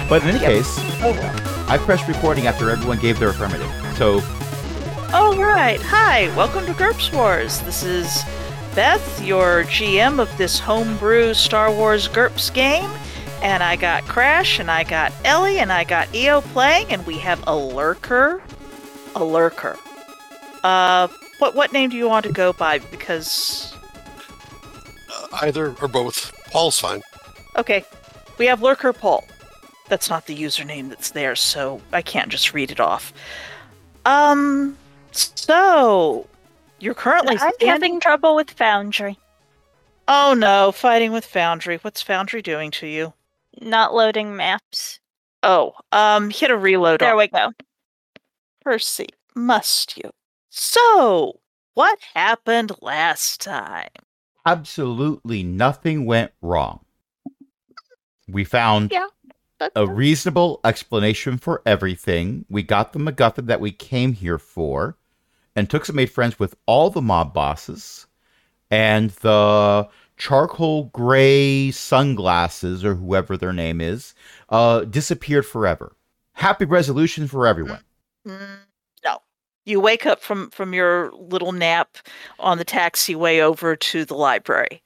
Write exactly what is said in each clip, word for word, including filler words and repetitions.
But in any Yep. case, Oh, well. I pressed recording after everyone gave their affirmative. So, All right. Hi. Welcome to GURPS Wars. This is Beth, your G M of this homebrew Star Wars GURPS game. And I got Crash, and I got Ellie, and I got E O playing, and we have a lurker. A lurker. Uh, what what name do you want to go by? Because... Uh, either or both. Paul's fine. Okay. We have Lurker Paul. That's not the username that's there, so I can't just read it off. Um, so... You're currently I'm standing... having trouble with Foundry. Oh no, fighting with Foundry. What's Foundry doing to you? Not loading maps. Oh, um, hit a reload There on we go. Percy. Must you? So, what happened last time? absolutely nothing went wrong. We found Yeah, That's a reasonable explanation for everything. We got the MacGuffin that we came here for, and Tuxa made friends with all the mob bosses, and the charcoal gray sunglasses, or whoever their name is, uh, disappeared forever. Happy resolution for everyone. Mm, no. You wake up from, from your little nap on the taxiway over to the library.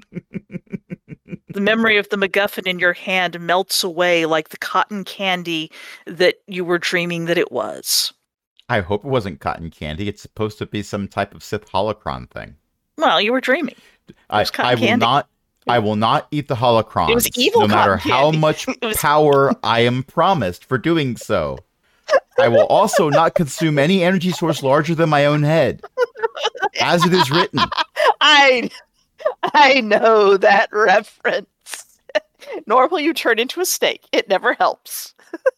The memory of the MacGuffin in your hand melts away like the cotton candy that you were dreaming that it was. I hope it wasn't cotton candy. It's supposed to be some type of Sith holocron thing. Well, you were dreaming. I, was cotton I will candy. not. I will not eat the holocron. It was evil no matter cotton how candy. much It was- power I am promised for doing so. I will also not consume any energy source larger than my own head, as it is written. I I know that reference. Nor will you turn into a snake. It never helps.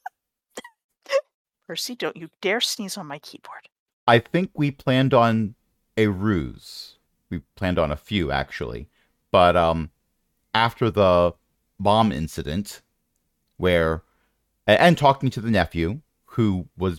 Percy, don't you dare sneeze on my keyboard. I think we planned on a ruse. We planned on a few, actually. But um, after the bomb incident, where... a- And talking to the nephew, who was,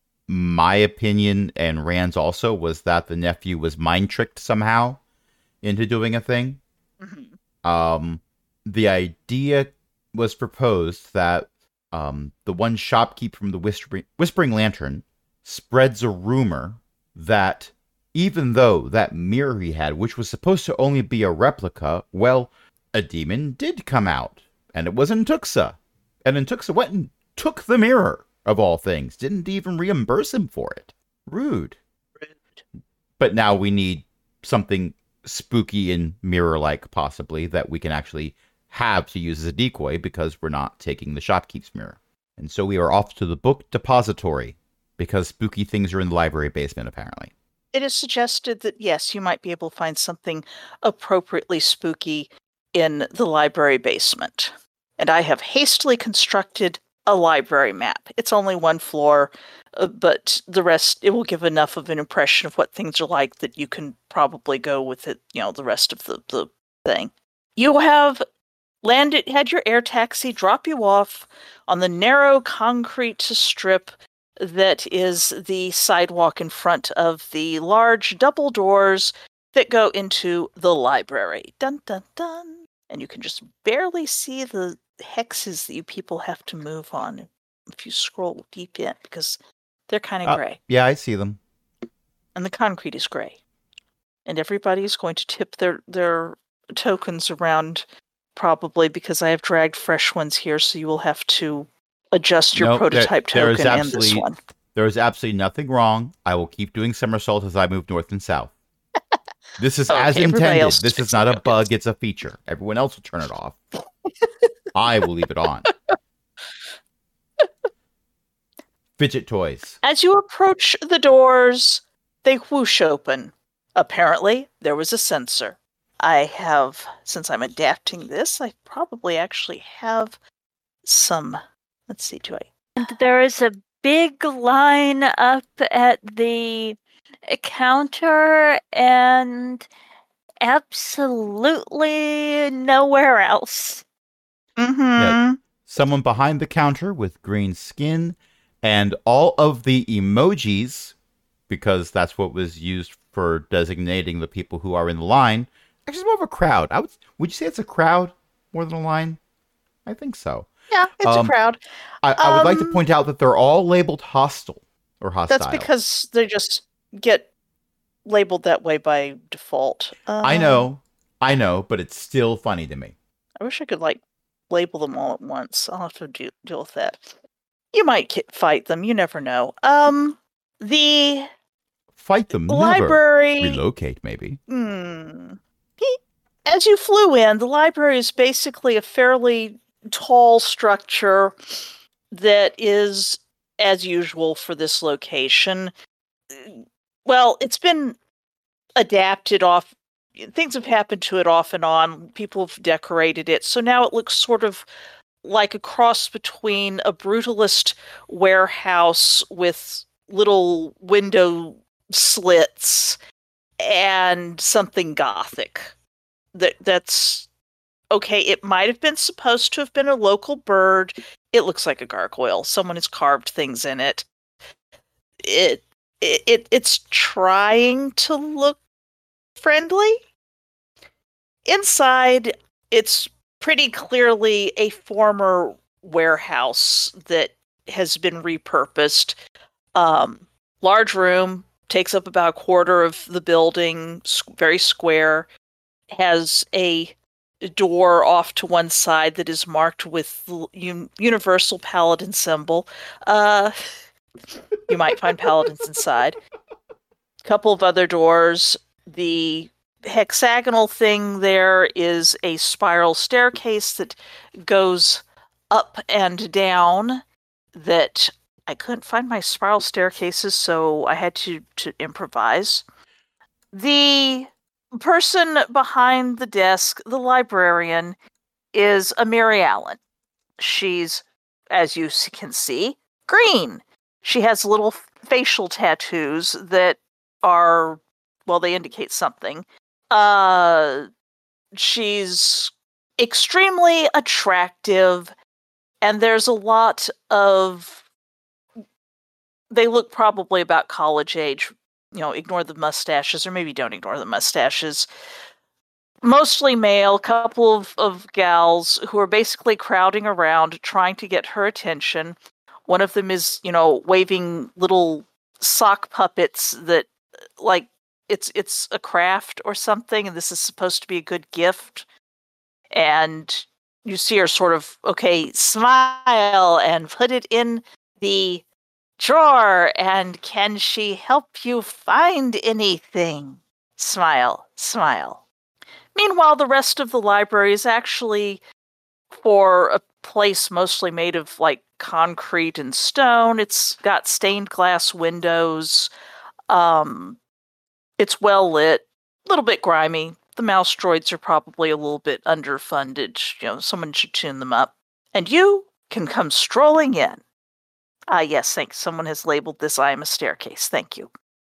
my opinion, and Rand's also, was that the nephew was mind-tricked somehow into doing a thing. Mm-hmm. Um, the idea was proposed that um, the one shopkeep from the Whispering, Whispering Lantern spreads a rumor that even though that mirror he had, which was supposed to only be a replica, well, a demon did come out, and it was Tuxa. And Tuxa went and took the mirror, of all things. Didn't even reimburse him for it. Rude. Rude. But now we need something spooky and mirror-like, possibly, that we can actually have to use as a decoy, because we're not taking the shopkeep's mirror. And so we are off to the book depository, because spooky things are in the library basement, apparently. It is suggested that, yes, you might be able to find something appropriately spooky in the library basement. And I have hastily constructed a library map. It's only one floor, uh, but the rest, it will give enough of an impression of what things are like that you can probably go with it, you know, the rest of the, the thing. You have landed, had your air taxi drop you off on the narrow concrete strip that is the sidewalk in front of the large double doors that go into the library. Dun, dun, dun. And you can just barely see the hexes that you people have to move on if you scroll deep in, because they're kind of Uh, gray. Yeah, I see them. And the concrete is gray. And everybody's going to tip their, their tokens around, probably because I have dragged fresh ones here, so you will have to adjust your Nope, there- prototype there is token in this absolutely- one. There is absolutely nothing wrong. I will keep doing somersaults as I move north and south. This is Okay, as everybody intended. else This is fixes not a tokens. bug, it's a feature. Everyone else will turn it off. I will leave it on. Fidget toys. As you approach the doors, they whoosh open. Apparently, there was a sensor. I have, since I'm adapting this, I probably actually have some, let's see, do I? And there is a big line up at the counter and absolutely nowhere else. Mm-hmm. Yeah. Someone behind the counter with green skin, and all of the emojis, because that's what was used for designating the people who are in the line. Actually, it's more of a crowd. I would would you say it's a crowd more than a line? I think so. Yeah, it's Um, a crowd. I, I would like to Um, point out that they're all labeled hostile or hostile. That's because they just get labeled that way by default. Uh, I know, I know, but it's still funny to me. I wish I could like label them all at once. I'll have to do, deal with that. You might ki- fight them. You never know. Um, the Fight them, never. library. Relocate, maybe. Hmm. He- As you flew in, the library is basically a fairly tall structure that is, as usual for this location, well, it's been adapted off. Things have happened to it off and on. People have decorated it. So now it looks sort of like a cross between a brutalist warehouse with little window slits and something gothic. That that's okay. It might have been supposed to have been a local bird. It looks like a gargoyle. Someone has carved things in it. It it, it it's trying to look friendly. Inside, it's pretty clearly a former warehouse that has been repurposed. Um, large room, takes up about a quarter of the building, very square, has a door off to one side that is marked with the un- universal paladin symbol. Uh, you might find paladins inside. A couple of other doors. The hexagonal thing there is a spiral staircase that goes up and down that I couldn't find my spiral staircases, so I had to, to improvise. The person behind the desk, the librarian, is a Mary Allen. She's, as you can see, green. She has little facial tattoos that are, well, they indicate something. Uh, she's extremely attractive, and there's a lot of, they look probably about college age. You know, ignore the mustaches, or maybe don't ignore the mustaches. Mostly male, couple of, of gals who are basically crowding around, trying to get her attention. One of them is, you know, waving little sock puppets that, like, it's it's a craft or something, and this is supposed to be a good gift. And you see her sort of, okay, smile and put it in the drawer, and can she help you find anything? Smile, smile. Meanwhile, the rest of the library is actually for a place mostly made of like concrete and stone. It's got stained glass windows. Um, it's well lit, a little bit grimy. The mouse droids are probably a little bit underfunded. You know, someone should tune them up. And you can come strolling in. Ah, yes, thanks. Someone has labeled this I am a staircase. Thank you.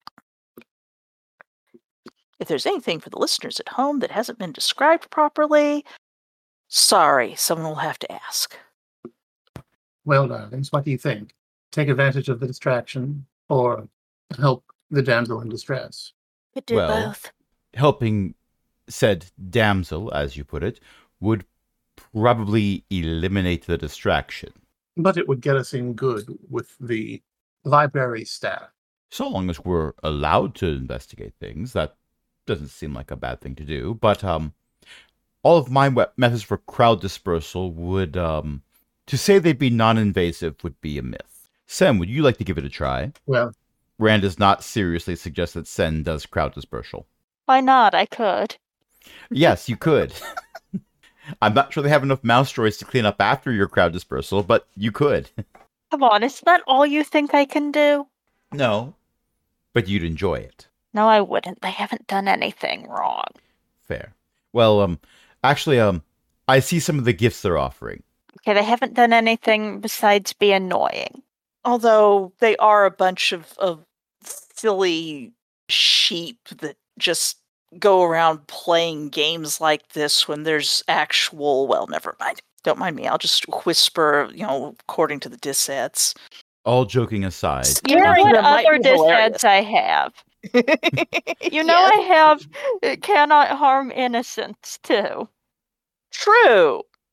If there's anything for the listeners at home that hasn't been described properly, sorry, someone will have to ask. Well, darlings, what do you think? Take advantage of the distraction or help the damsel in distress? Could do Well, both. Helping said damsel, as you put it, would probably eliminate the distraction. But it would get us in good with the library staff. So long as we're allowed to investigate things, that doesn't seem like a bad thing to do. But um, all of my we- methods for crowd dispersal would, um, to say they'd be non-invasive would be a myth. Sem, would you like to give it a try? Well, Rand does not seriously suggest that Sen does crowd dispersal. Why not? I could. Yes, you could. I'm not sure they have enough mouse droids to clean up after your crowd dispersal, but you could. Come on, is that all you think I can do? No, but you'd enjoy it. No, I wouldn't. They haven't done anything wrong. Fair. Well, um, actually, um, I see some of the gifts they're offering. Okay, they haven't done anything besides be annoying. Although they are a bunch of, of silly sheep that just go around playing games like this when there's actual, well, never mind. Don't mind me. I'll just whisper, you know, according to the disads. All joking aside, You know Scaring what them might other be hilarious. disads I have? You know I have uh, cannot harm innocents too. True.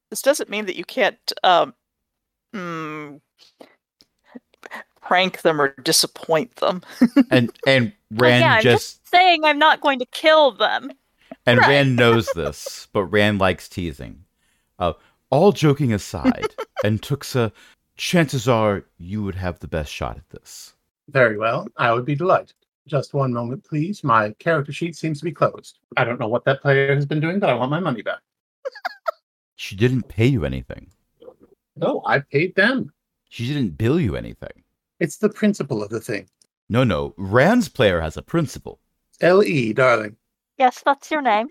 This doesn't mean that you can't um, mm, prank them or disappoint them. And and Well, Rand yeah, I'm just, just saying I'm not going to kill them. and Right. Rand knows this, but Rand likes teasing. Uh, all joking aside, and Tuxa, chances are you would have the best shot at this. Very well. I would be delighted. Just one moment, please. My character sheet seems to be closed. I don't know what that player has been doing, but I want my money back. She didn't pay you anything. No, I paid them. She didn't bill you anything. It's the principle of the thing. No, no. Rand's player has a principle. L E, darling. Yes, that's your name.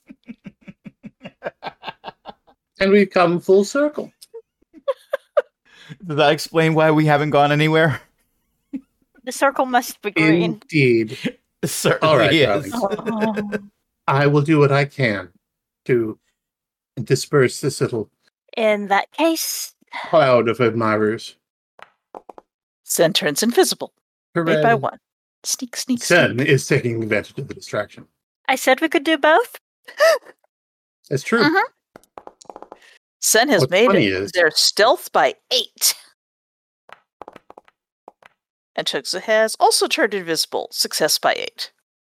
And we've come full circle. Does that explain why we haven't gone anywhere? The circle must be green. Indeed. It certainly All right, is. darling. I will do what I can to disperse this little In that case, cloud of admirers. Sen turns invisible. Made by Hooray. one. Sneak, sneak, Sen sneak. is taking advantage of the distraction. I said we could do both. It's true. Mhm. Sen has What's made funny it is- their stealth by eight. And Tuxa has also turned invisible. Success by eight.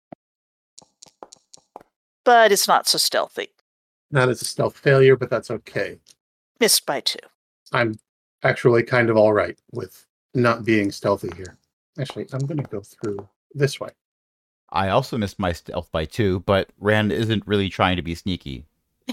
But it's not so stealthy. That is a stealth failure, but that's okay. Missed by two. I'm actually kind of all right with not being stealthy here. Actually, I'm going to go through this way. I also missed my stealth by two, but Rand isn't really trying to be sneaky.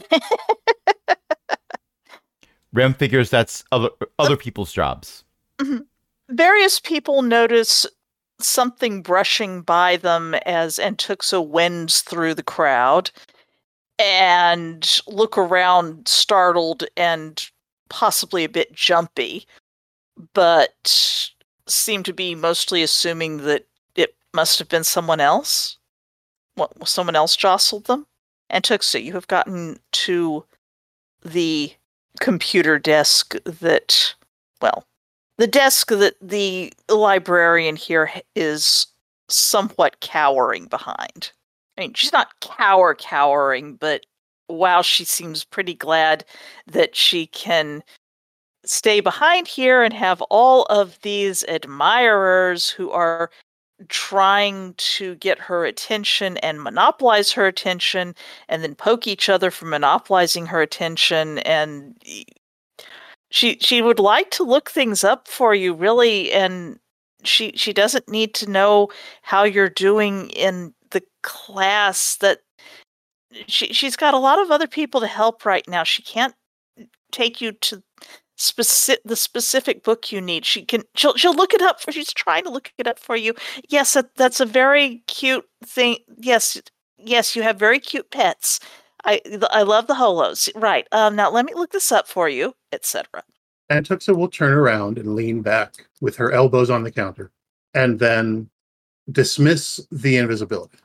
Rand figures that's other other people's jobs. Various people notice something brushing by them as Antuxa wends through the crowd and look around startled and possibly a bit jumpy, but seem to be mostly assuming that it must have been someone else. What, someone else jostled them? Antuxa, you have gotten to the computer desk that, well, the desk that the librarian here is somewhat cowering behind. I mean, she's not cower cowering, but wow, she seems pretty glad that she can stay behind here and have all of these admirers who are trying to get her attention and monopolize her attention and then poke each other for monopolizing her attention. And she she would like to look things up for you, really, and she she doesn't need to know how you're doing in the class. That she she's got a lot of other people to help right now. She can't take you to specific the specific book you need. She can she'll she'll look it up for she's trying to look it up for you. Yes, that, that's a very cute thing. Yes, yes, you have very cute pets. I I love the holos. Right. Um now let me look this up for you, et cetera. And Tuxa will turn around and lean back with her elbows on the counter and then dismiss the invisibility.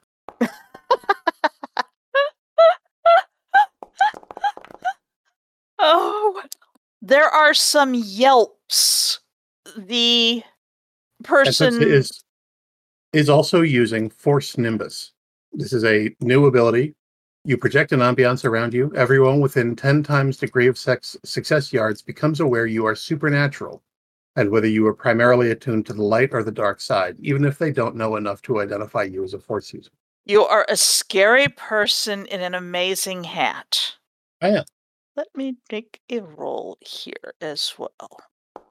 Oh, there are some yelps. The And person Tuxa is, is also using Force Nimbus. This is a new ability. You project an ambiance around you. Everyone within ten times degree of sex, success yards becomes aware you are supernatural, and whether you are primarily attuned to the light or the dark side, even if they don't know enough to identify you as a Force user. You are a scary person in an amazing hat. I am. Let me make a roll here as well.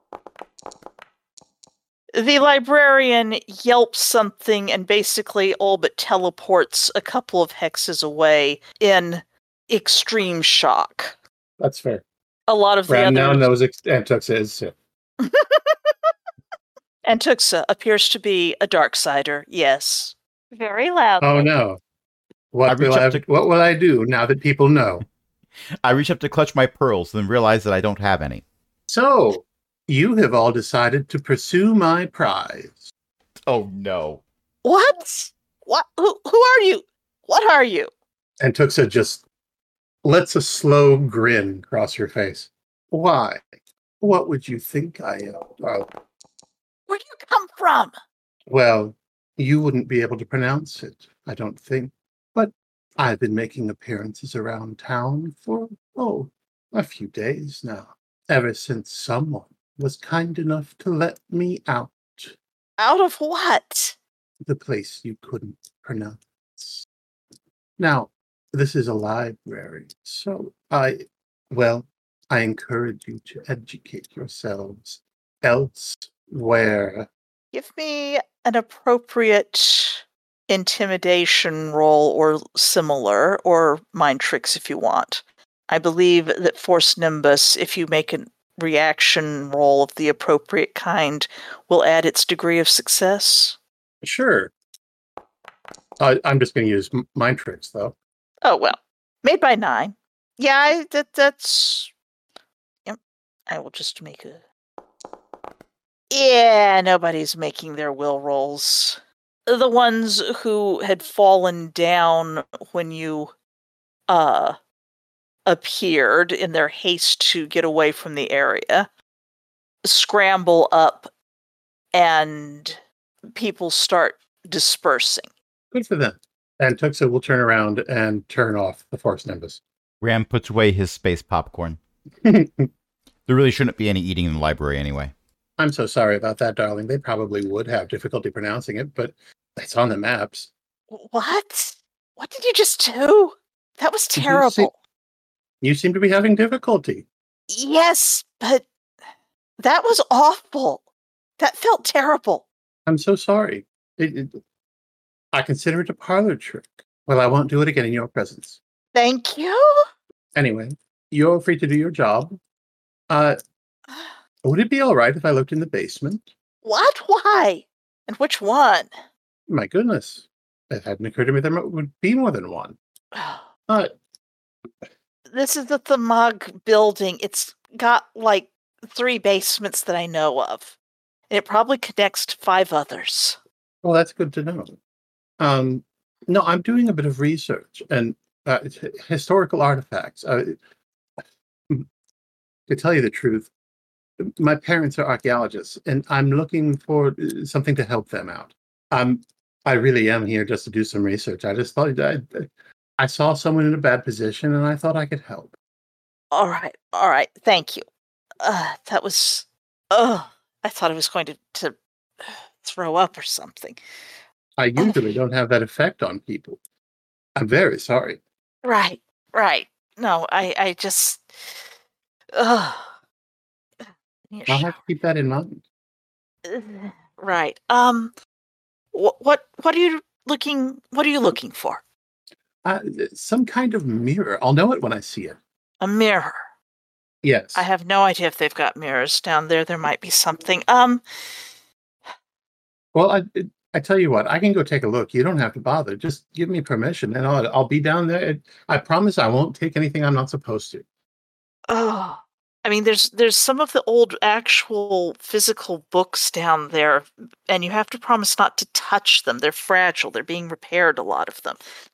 The librarian yelps something and basically all but teleports a couple of hexes away in extreme shock. That's fair. A lot of the Rand now others... knows ex- and Tuxa is sick. And Tuxa appears to be a Darksider, yes. Very loud. Oh no. I What reach will I, up to- what will I do now that people know? I reach up to clutch my pearls, then realize that I don't have any. So, you have all decided to pursue my prize. Oh no. What? What? Who, who are you? What are you? And Tuxa just lets a slow grin cross her face. Why? What would you think I am? Oh, Where do you come from? well, you wouldn't be able to pronounce it, I don't think. But I've been making appearances around town for, oh, A few days now, ever since someone was kind enough to let me out. Out of what? The place you couldn't pronounce. Now, this is a library, so I, well, I encourage you to educate yourselves elsewhere. Give me an appropriate intimidation roll or similar, or mind tricks if you want. I believe that Force Nimbus, if you make a reaction roll of the appropriate kind, will add its degree of success. Sure. Uh, I'm just going to use m- mind tricks, though. Oh, well. Made by nine. Yeah, I, that that's... Yep. I will just make a... Yeah, nobody's making their will rolls. The ones who had fallen down when you uh appeared in their haste to get away from the area scramble up and people start dispersing. Good for them. And Tuxa will turn around and turn off the Force Nimbus. Ram puts away his space popcorn. There really shouldn't be any eating in the library anyway. I'm so sorry about that, darling. They probably would have difficulty pronouncing it, but it's on the maps. What? What did you just do? That was Did you terrible. see- You seem to be having difficulty. Yes, but that was awful. That felt terrible. I'm so sorry. It, it, I consider it a parlor trick. Well, I won't do it again in your presence. Thank you. Anyway, you're free to do your job. Uh, would it be all right if I looked in the basement? What? Why? And which one? My goodness. It hadn't occurred to me there would be more than one. Uh, This is the Thamag building. It's got like three basements that I know of. And it probably connects to five others. well, that's good to know. Um, no, I'm doing a bit of research and uh, it's h- historical artifacts. Uh, to tell you the truth, my parents are archaeologists, and I'm looking for uh, something to help them out. Um, I really am here just to do some research. I just thought I, I saw someone in a bad position, and I thought I could help. All right. All right. Thank you. Uh, that was... Oh, I thought I was going to, to throw up or something. I usually don't have that effect on people. I'm very sorry. Right. Right. No, I, I just... Ugh. I'll have to keep that in mind. Right. Um. What? What? What are you looking? What are you looking for? Uh, some kind of mirror. I'll know it when I see it. A mirror. Yes. I have no idea if they've got mirrors down there. There might be something. Um. Well, I, I tell you what, I can go take a look. You don't have to bother. Just give me permission, and I'll, I'll be down there. I promise I won't take anything I'm not supposed to. Oh. I mean, there's there's some of the old actual physical books down there, and you have to promise not to touch them. They're fragile. They're being repaired. A lot of them.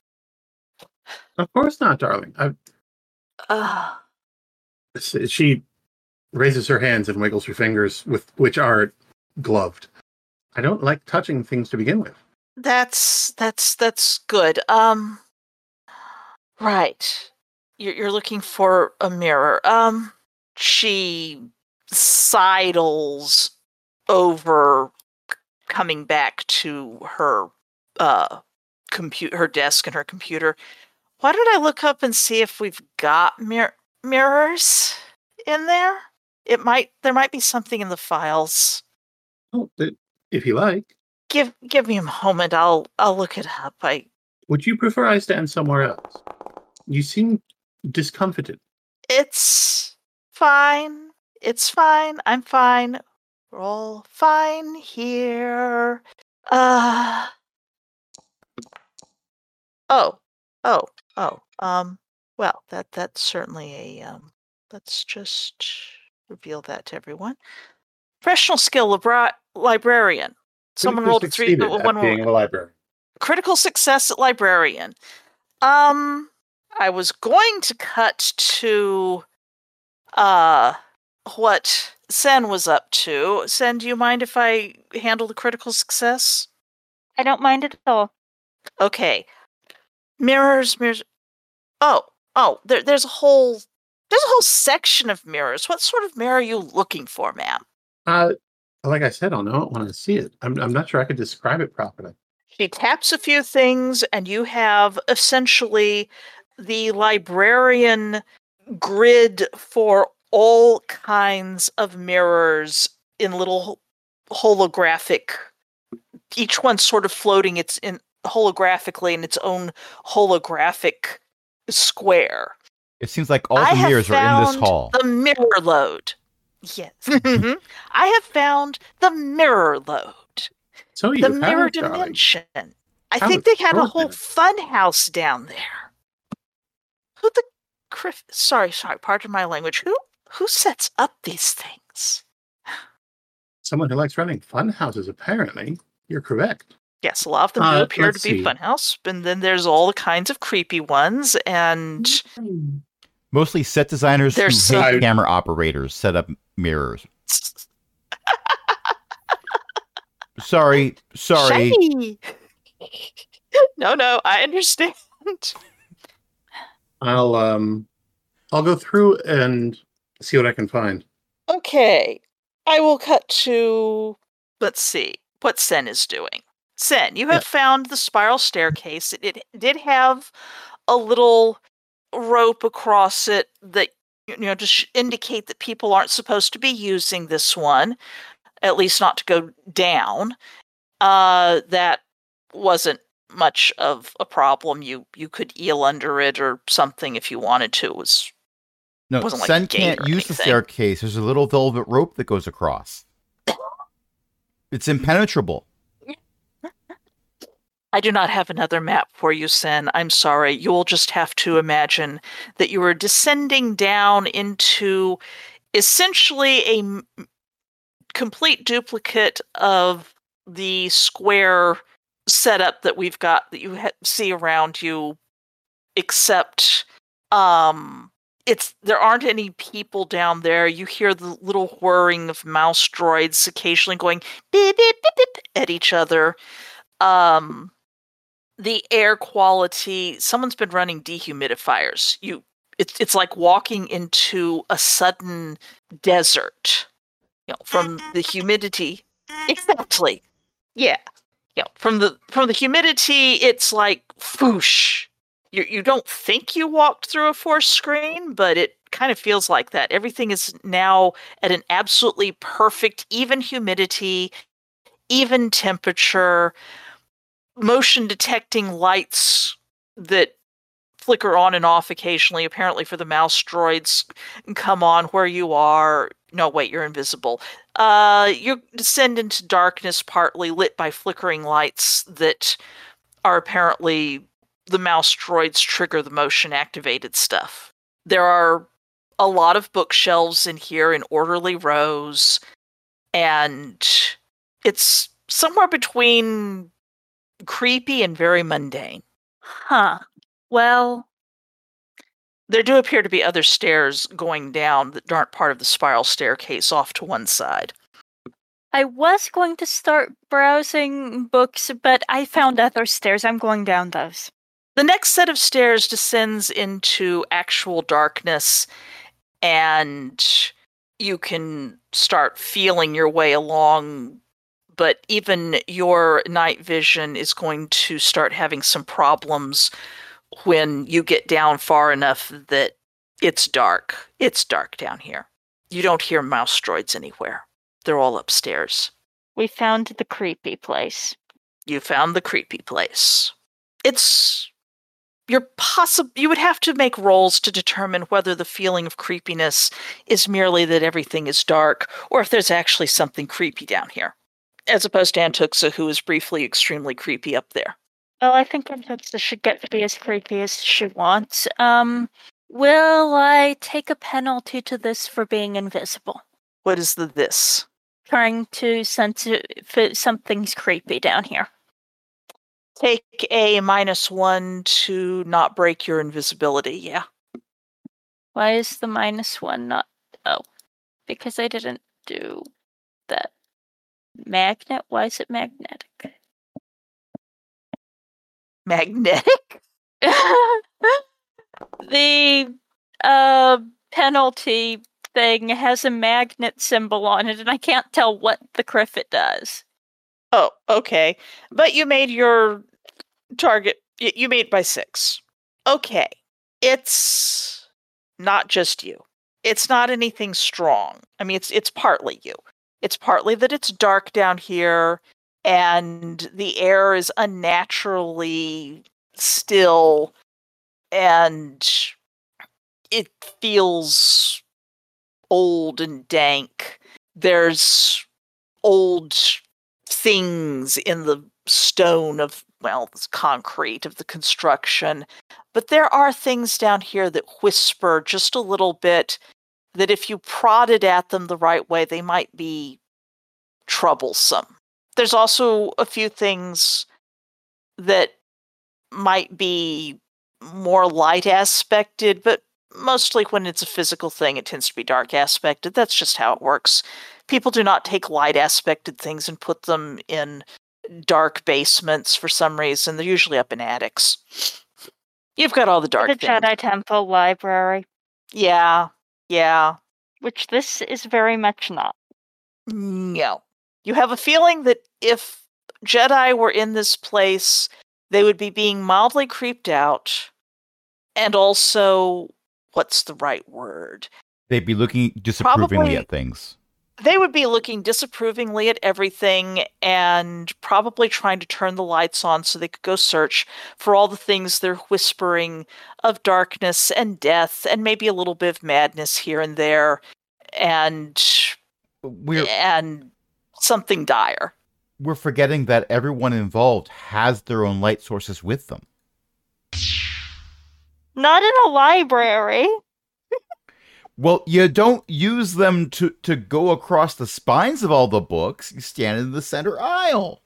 Of course not, darling. I, Uh, she raises her hands and wiggles her fingers, with which are gloved. I don't like touching things to begin with. that's that's that's good. Um. Right. You're you're looking for a mirror. Um. She sidles over, c- coming back to her uh compute her desk and her computer. Why don't I look up and see if we've got mir- mirrors in there? It might there might be something in the files. Oh, th- if you like. Give give me a moment. I'll I'll look it up. I Would you prefer I stand somewhere else? You seem discomfited. it's fine. It's fine. I'm fine. We're all fine here. Uh oh. Oh. Oh. Um well, that that's certainly a um let's just reveal that to everyone. Professional skill libra- librarian. Someone Critically rolled a three succeeded uh, at one being roll. a librarian. Critical success at librarian. Um I was going to cut to uh what Sen was up to. Sen, do you mind if I handle the critical success? I don't mind at all. Okay. Mirrors, mirrors. Oh, oh, there, there's a whole There's a whole section of mirrors. What sort of mirror are you looking for, ma'am? Uh, like I said, I'll know it when I see it. I'm, I'm not sure I could describe it properly. She taps a few things, and you have essentially the librarian grid for all kinds of mirrors in little holographic, each one sort of floating its in holographically in its own holographic square. It seems like all the I have mirrors are in this found hall. The mirror load. Yes. I have found the mirror load. So you The have, mirror darling. dimension. I How think they had a whole extraordinary. fun house down there. Who the criff sorry, sorry, pardon my language. Who who sets up these things? Someone who likes running fun houses, apparently. You're correct. Yes, a lot of them Uh, do appear let's to be see. funhouse, and then there's all the kinds of creepy ones, and Mostly set designers There's who hate some- camera operators set up mirrors. Sorry, sorry. Shiny. No, no, I understand. I'll um, I'll go through and see what I can find. Okay, I will cut to, let's see, what Sen is doing. Sen, you have Yeah. found the spiral staircase. It, it did have a little rope across it that, you know, to sh- indicate that people aren't supposed to be using this one, at least not to go down. Uh, that wasn't much of a problem. You you could eel under it or something if you wanted to. It was No, wasn't like Sen a gate can't or use the anything. staircase. There's a little velvet rope that goes across. It's impenetrable. I do not have another map for you, Sen. I'm sorry. You will just have to imagine that you are descending down into essentially a m- complete duplicate of the square setup that we've got that you ha- see around you, except um, it's there aren't any people down there. You hear the little whirring of mouse droids occasionally going beep beep beep beep at each other. Um, the air quality. Someone's been running dehumidifiers. You, it's it's like walking into a sudden desert. You know, from the humidity. Exactly. Yeah. Yeah. From the from the humidity, it's like whoosh. You you don't think you walked through a force screen, but it kind of feels like that. Everything is now at an absolutely perfect, even humidity, even temperature, motion detecting lights that flicker on and off occasionally, apparently for the mouse droids, come on where you are. No, wait, you're invisible. Uh, you descend into darkness, partly lit by flickering lights that are apparently the mouse droids trigger the motion activated stuff. There are a lot of bookshelves in here in orderly rows, and it's somewhere between creepy and very mundane. Huh. Well, There do appear to be other stairs going down that aren't part of the spiral staircase off to one side. I was going to start browsing books, but I found other stairs. I'm going down those. The next set of stairs descends into actual darkness, and you can start feeling your way along, but even your night vision is going to start having some problems when you get down far enough that it's dark. It's dark down here. You don't hear mouse droids anywhere. They're all upstairs. We found the creepy place. You found the creepy place. It's you're possible you would have to make rolls to determine whether the feeling of creepiness is merely that everything is dark or if there's actually something creepy down here. As opposed to Antuxa, who is briefly extremely creepy up there. Well, I think Antuxa should get to be as creepy as she wants. Um, will I take a penalty to this for being invisible? What is the this? Trying to sense if something's creepy down here. Take a minus one to not break your invisibility, yeah. Why is the minus one not... Oh, because I didn't do that. Magnet? Why is it magnetic? Magnetic? the uh, penalty thing has a magnet symbol on it, and I can't tell what the Criffit does. Oh, okay. But you made your target, you made by six. Okay. It's not just you. It's not anything strong. I mean, it's it's partly you. It's partly that it's dark down here, and the air is unnaturally still, and it feels old and dank. There's old things in the stone of, well, this concrete of the construction. But there are things down here that whisper just a little bit that if you prodded at them the right way, they might be troublesome. There's also a few things that might be more light aspected, but mostly when it's a physical thing, it tends to be dark aspected. That's just how it works. People do not take light aspected things and put them in dark basements for some reason. They're usually up in attics. You've got all the dark The things. Jedi Temple Library, Yeah, yeah. which this is very much not. No. You have a feeling that if Jedi were in this place, they would be being mildly creeped out. And also, what's the right word? They'd be looking disapprovingly Probably- at things. They would be looking disapprovingly at everything and probably trying to turn the lights on so they could go search for all the things they're whispering of darkness and death and maybe a little bit of madness here and there and We're and something dire. we're forgetting that everyone involved has their own light sources with them. Not in a library. Well, you don't use them to, to go across the spines of all the books. You stand in the center aisle.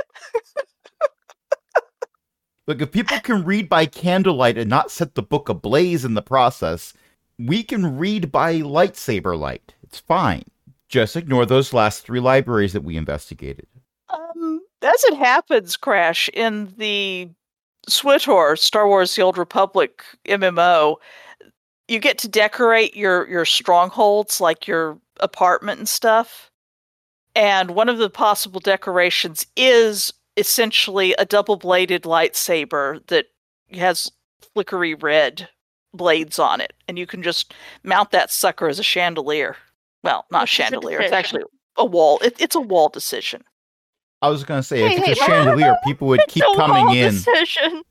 Look, if people can read by candlelight and not set the book ablaze in the process, we can read by lightsaber light. It's fine. Just ignore those last three libraries that we investigated. Um, as it happens, Crash, in the SWTOR, Star Wars The Old Republic M M O, you get to decorate your, your strongholds, like your apartment and stuff. And one of the possible decorations is essentially a double-bladed lightsaber that has flickery red blades on it. And you can just mount that sucker as a chandelier. Well, not Which is a chandelier. It's decision. actually a wall. It, it's a wall decision. I was going to say, Hey, if hey, it's a chandelier, people would keep It's a coming wall in. Decision.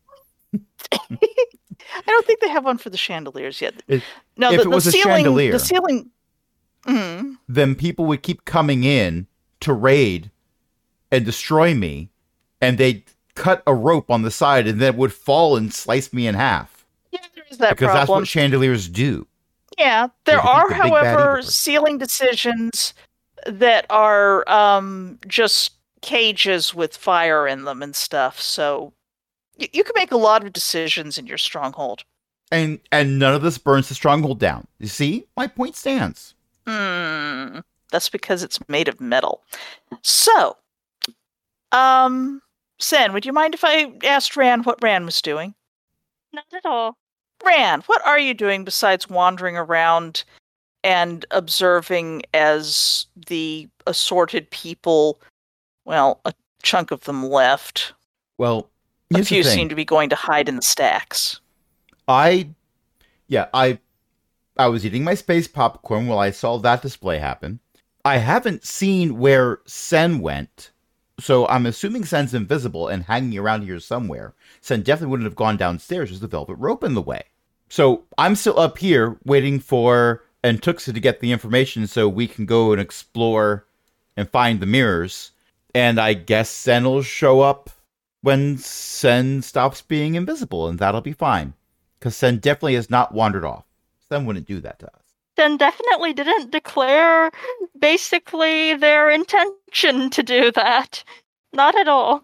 I don't think they have one for the chandeliers yet. It- no, if the, it the was a ceiling, chandelier. the ceiling. Mm, Then people would keep coming in to raid and destroy me, and they'd cut a rope on the side, and then it would fall and slice me in half. yeah, there is that Because that's problem. what chandeliers do. Yeah, there defeat are, the big bad evil however, person. ceiling decisions that are um, just cages with fire in them and stuff. So y- you can make a lot of decisions in your stronghold. And and none of this burns the stronghold down. You see? My point stands. Hmm. That's because it's made of metal. So, um, Sen, would you mind if I asked Ran what Ran was doing? Not at all. Ran, what are you doing besides wandering around and observing as the assorted people, well, a chunk of them left. Well, A here's few the thing. seem to be going to hide in the stacks. I, yeah, I, I was eating my space popcorn while I saw that display happen. I haven't seen where Sen went, so I'm assuming Sen's invisible and hanging around here somewhere. Sen definitely wouldn't have gone downstairs. There's the velvet rope in the way. So I'm still up here waiting for Antuxa to get the information so we can go and explore and find the mirrors. And I guess Sen will show up when Sen stops being invisible, and that'll be fine. Because Sen definitely has not wandered off. Sen wouldn't do that to us. Then definitely didn't declare basically their intention to do that. Not at all.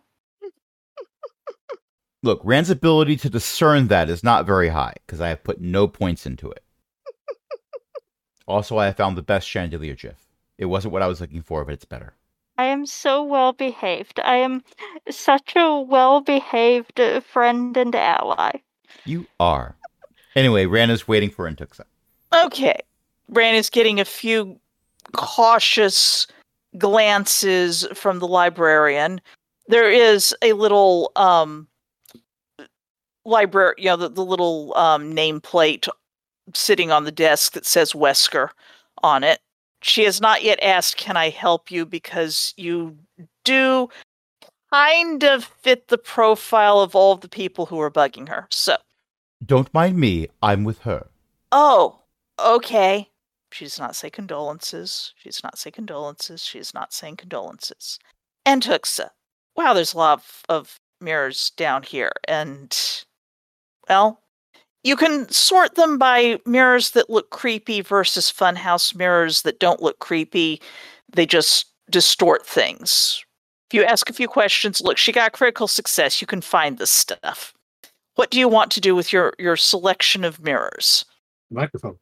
Look, Rand's ability to discern that is not very high, because I have put no points into it. Also, I have found the best chandelier gif. It wasn't what I was looking for, but it's better. I am so well behaved. I am such a well behaved friend and ally. You are. Anyway, Rand is waiting for Antuxa. Okay. Bran is getting a few cautious glances from the librarian. There is a little um library, you know, the, the little um nameplate sitting on the desk that says Wesker on it. She has not yet asked, can I help you? Because you do kind of fit the profile of all of the people who are bugging her. So. Don't mind me. I'm with her. Oh, okay. She does not say condolences. She does not say condolences. She is not saying condolences. And Tuxa. Wow, there's a lot of, of mirrors down here. And, well, you can sort them by mirrors that look creepy versus funhouse mirrors that don't look creepy. They just distort things. If you ask a few questions, look, she got critical success. You can find this stuff. What do you want to do with your, your selection of mirrors? Microphone.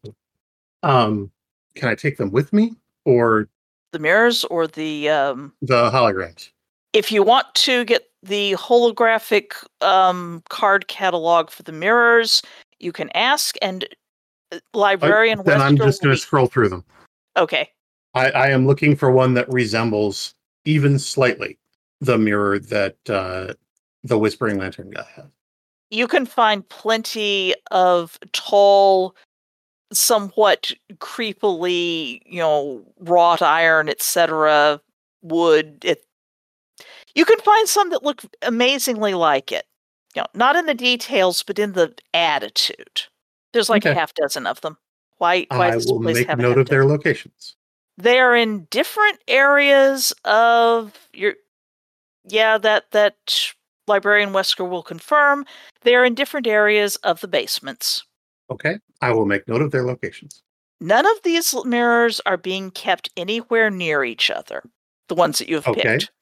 Um, can I take them with me, or the mirrors, or the um, the holograms? If you want to get the holographic um, card catalog for the mirrors, you can ask. And librarian. Uh, then Wesker I'm just going to be... scroll through them. Okay. I, I am looking for one that resembles even slightly the mirror that uh, the Whispering Lantern guy has. You can find plenty of tall, somewhat creepily, you know, wrought iron, et cetera, wood. It. You can find some that look amazingly like it. You know, not in the details, but in the attitude. There's like Okay. a half dozen of them. Why? Why I does this will place make have a note half of their dozen? locations. They are in different areas of your. Yeah, that that librarian Wesker will confirm. They are in different areas of the basements. Okay, I will make note of their locations. None of these mirrors are being kept anywhere near each other. The ones that you have Okay. picked.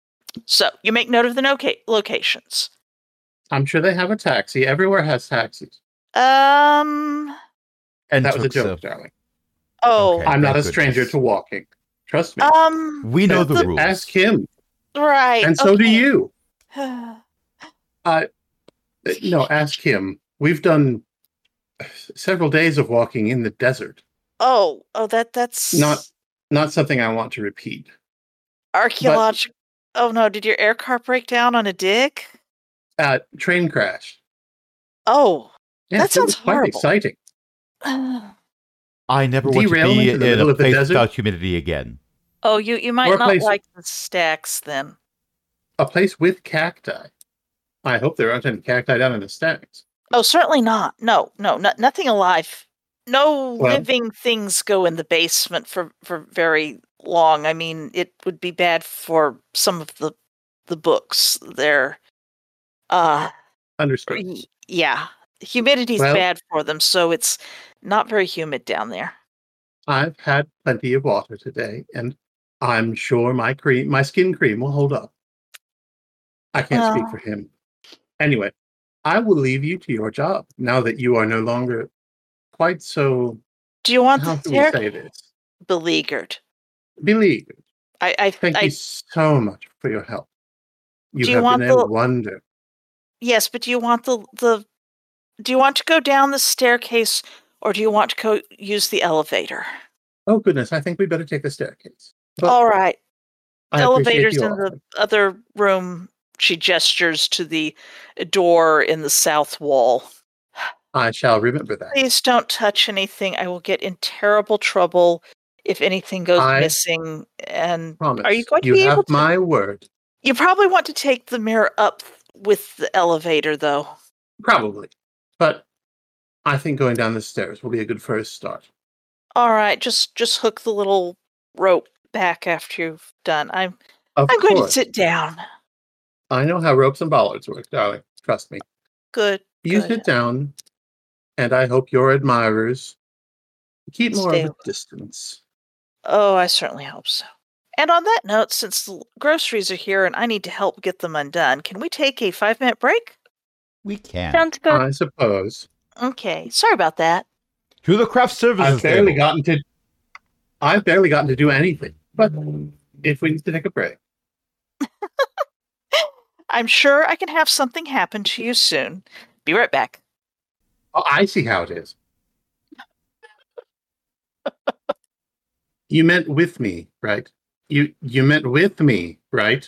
So you make note of the noca- locations. I'm sure they have a taxi. Everywhere has taxis. Um. And That was a Tuxa. joke, darling. Oh. Okay. I'm not a thank stranger goodness. to walking. Trust me. Um. We know the the- rules. Ask him, Right. and so do okay. you. Uh, no, ask him. We've done several days of walking in the desert. Oh. Oh. That. That's Not, not something I want to repeat. archaeological. Oh no! Did your air car break down on a dig? Uh, train crash. Oh. Yes, That sounds it was quite horrible. exciting. I never want to Derailment be in the in middle a of the place desert? without humidity again. Oh, you you might Or a not place- like the stacks then. A place with cacti. I hope there aren't any cacti down in the stacks. Oh, certainly not. No, no, no nothing alive. No Well- living things go in the basement for, for very long. I mean, it would be bad for some of the the books. They're, uh, Understood. y- yeah, humidity's Well- bad for them, so it's not very humid down there. I've had plenty of water today, and I'm sure my cream, my skin cream will hold up. I can't speak Oh. for him. Anyway, I will leave you to your job now that you are no longer quite so, Do you want how the do we stair say this? beleaguered? Beleaguered. I, I, Thank I you so much for your help. You Do you have want been a the- wonder. yes, but do you want the the? Do you want to go down the staircase, or do you want to go use the elevator? Oh goodness, I think we better take the staircase. But All right. I appreciate Elevator's the in the offer. other room. She gestures to the door in the south wall. I shall remember that. Please don't touch anything. I will get in terrible trouble if anything goes I missing. And Promise. are you going to you be have able to? my word. You probably want to take the mirror up with the elevator, though. Probably. But I think going down the stairs will be a good first start. All right, just just hook the little rope back after you've done. I'm Of I'm going to course. sit down. I know how ropes and bollards work, darling. Trust me. Good. You good. sit down, and I hope your admirers keep more Stay of a away. distance. Oh, I certainly hope so. And on that note, since the groceries are here and I need to help get them undone, can we take a five minute break? We can. Sounds good. I suppose. Okay. Sorry about that. To the craft services I've barely table. gotten to. I've barely gotten to do anything. But if we need to take a break, I'm sure I can have something happen to you soon. Be right back. oh, I see how it is. You meant with me, right? You you meant with me, right?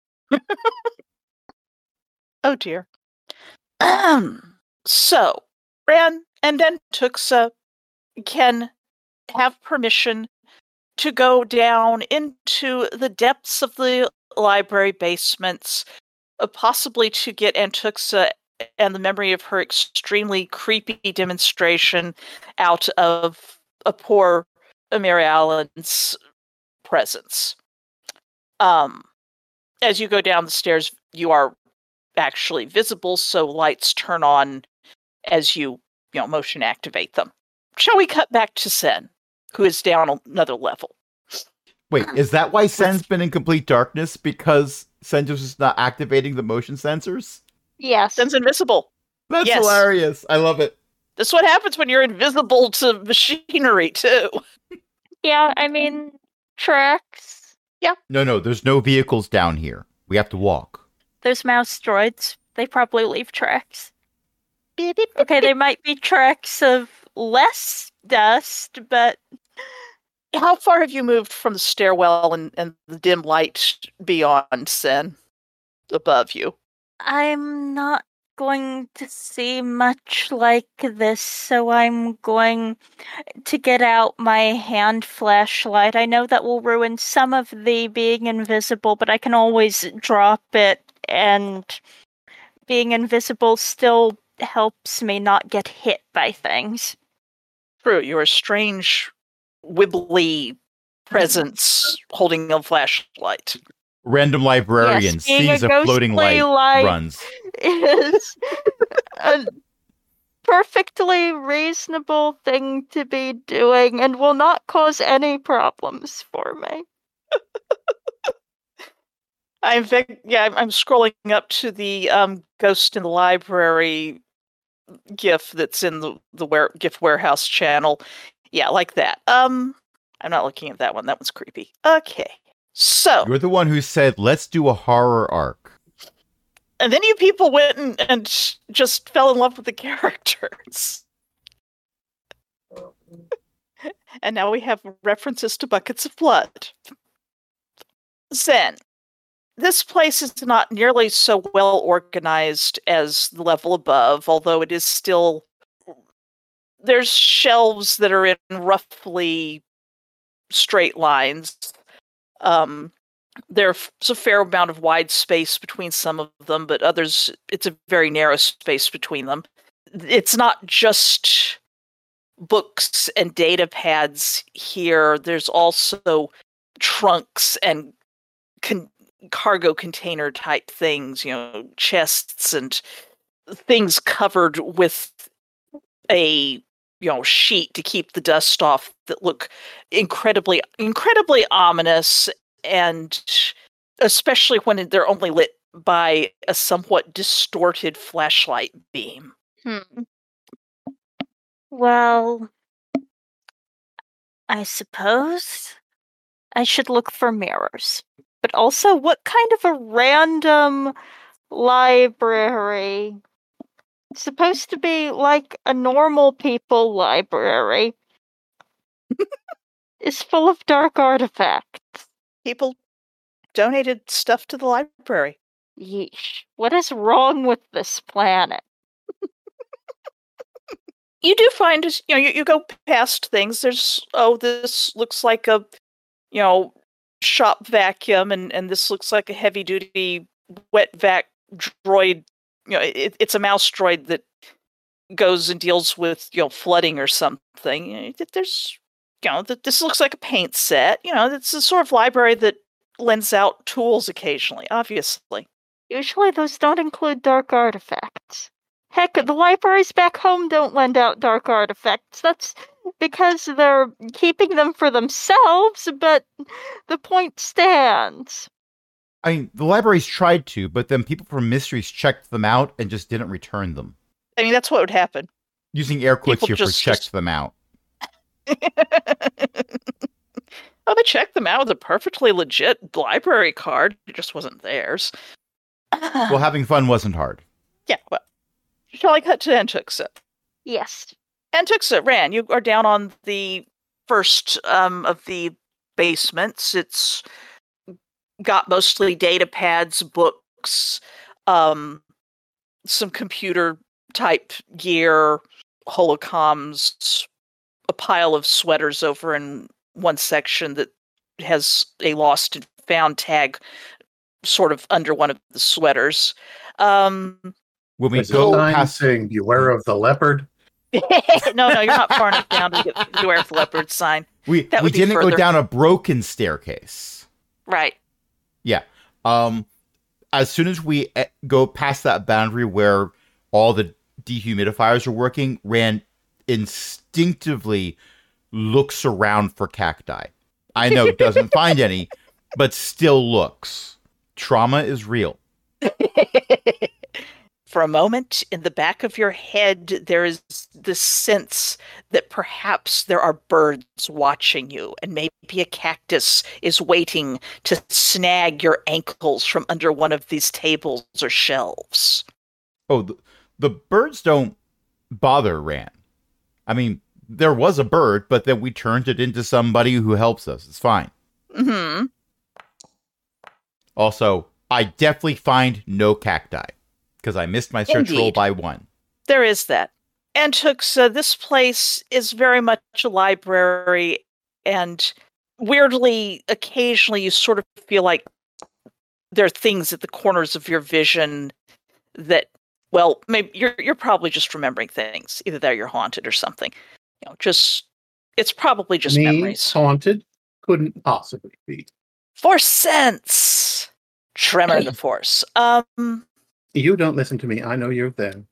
Oh dear. Um, so, Ran and Dentuxa can have permission to go down into the depths of the library basements, uh, possibly to get Antuxa and the memory of her extremely creepy demonstration out of a poor Mary Allen's presence. Um, as you go down the stairs, you are actually visible, so lights turn on as you, you know, motion activate them. Shall we cut back to Sen, who is down another level? Wait, is that why Sen's been in complete darkness? Because Sen just is not activating the motion sensors? Yes. Sen's invisible. That's Yes. hilarious. I love it. This is what happens when you're invisible to machinery, too. Yeah, I mean, tracks. No, no, there's no vehicles down here. We have to walk. There's mouse droids. They probably leave tracks. Beep, beep, Okay, beep. there might be tracks of less dust, but How far have you moved from the stairwell and, and the dim light beyond Sen, above you? I'm not going to see much like this, so I'm going to get out my hand flashlight. I know that will ruin some of the being invisible, but I can always drop it, and being invisible still helps me not get hit by things. True, you're a strange, wibbly presence holding a flashlight. Random librarian Yes, being a sees a, floating ghostly light, light runs. is a perfectly reasonable thing to be doing and will not cause any problems for me. I'm ve- yeah, I'm, I'm scrolling up to the um, ghost in the library GIF that's in the the ware- GIF warehouse channel. Yeah, like that. Um, I'm not looking at that one. That one's creepy. Okay, so You're the one who said, let's do a horror arc. and then you people went and, and just fell in love with the characters. And now we have references to buckets of blood. Zen. This place is not nearly so well organized as the level above, although it is still... There's shelves that are in roughly straight lines. Um, there's a fair amount of wide space between some of them, but others, it's a very narrow space between them. It's not just books and data pads here. There's also trunks and con- cargo container type things, you know, chests and things covered with a, you know, sheet to keep the dust off that look incredibly, incredibly ominous, and especially when they're only lit by a somewhat distorted flashlight beam. Hmm. Well, I suppose I should look for mirrors. But also, what kind of a random library? It's supposed to be like a normal people library. Is full of dark artifacts. People donated stuff to the library. Yeesh. What is wrong with this planet? You do find, you know, you, you go past things. There's, oh, this looks like a, you know, shop vacuum, and, and this looks like a heavy duty wet vac droid. You know, it, it's a mouse droid that goes and deals with, you know, flooding or something. You know, there's, you know, this looks like a paint set. You know, it's a sort of library that lends out tools occasionally, obviously. Usually those don't include dark artifacts. Heck, the libraries back home don't lend out dark artifacts. That's because they're keeping them for themselves, but the point stands. I mean, the libraries tried to, but then people from Mysteries checked them out and just didn't return them. I mean, that's what would happen. Using air quotes People here just- for checked just- them out. Oh, they checked them out with a perfectly legit library card. It just wasn't theirs. Well, having fun wasn't hard. Yeah, well. Shall I cut to Antuxa? Yes. Antuxa, Ran, you are down on the first um, of the basements. It's got mostly data pads, books, um, some computer type gear, holocoms, a pile of sweaters over in one section that has a lost and found tag sort of under one of the sweaters. Um, When we There's a go sign past, saying "Beware of the leopard." no, no, you're not far enough down to get beware of the leopard sign. we that we would be didn't go further. down a broken staircase. Right. Yeah. Um, as soon as we eh, go past that boundary where all the dehumidifiers are working, Rand instinctively looks around for cacti. I know doesn't find any, but still looks. Trauma is real. For a moment, in the back of your head, there is this sense that perhaps there are birds watching you, and maybe a cactus is waiting to snag your ankles from under one of these tables or shelves. Oh, the, the birds don't bother Rand. I mean, there was a bird, but then we turned it into somebody who helps us. It's fine. Hmm. Also, I definitely find no cacti because I missed my search roll Indeed. by one. There is that. And Tooks, uh, this place is very much a library, and weirdly, occasionally you sort of feel like there are things at the corners of your vision that, well, maybe you're you're probably just remembering things. Either that or you're haunted or something. You know, just it's probably just Me memories. haunted couldn't possibly be. Force sense, tremor in the force. Um. You don't listen to me. I know you're there.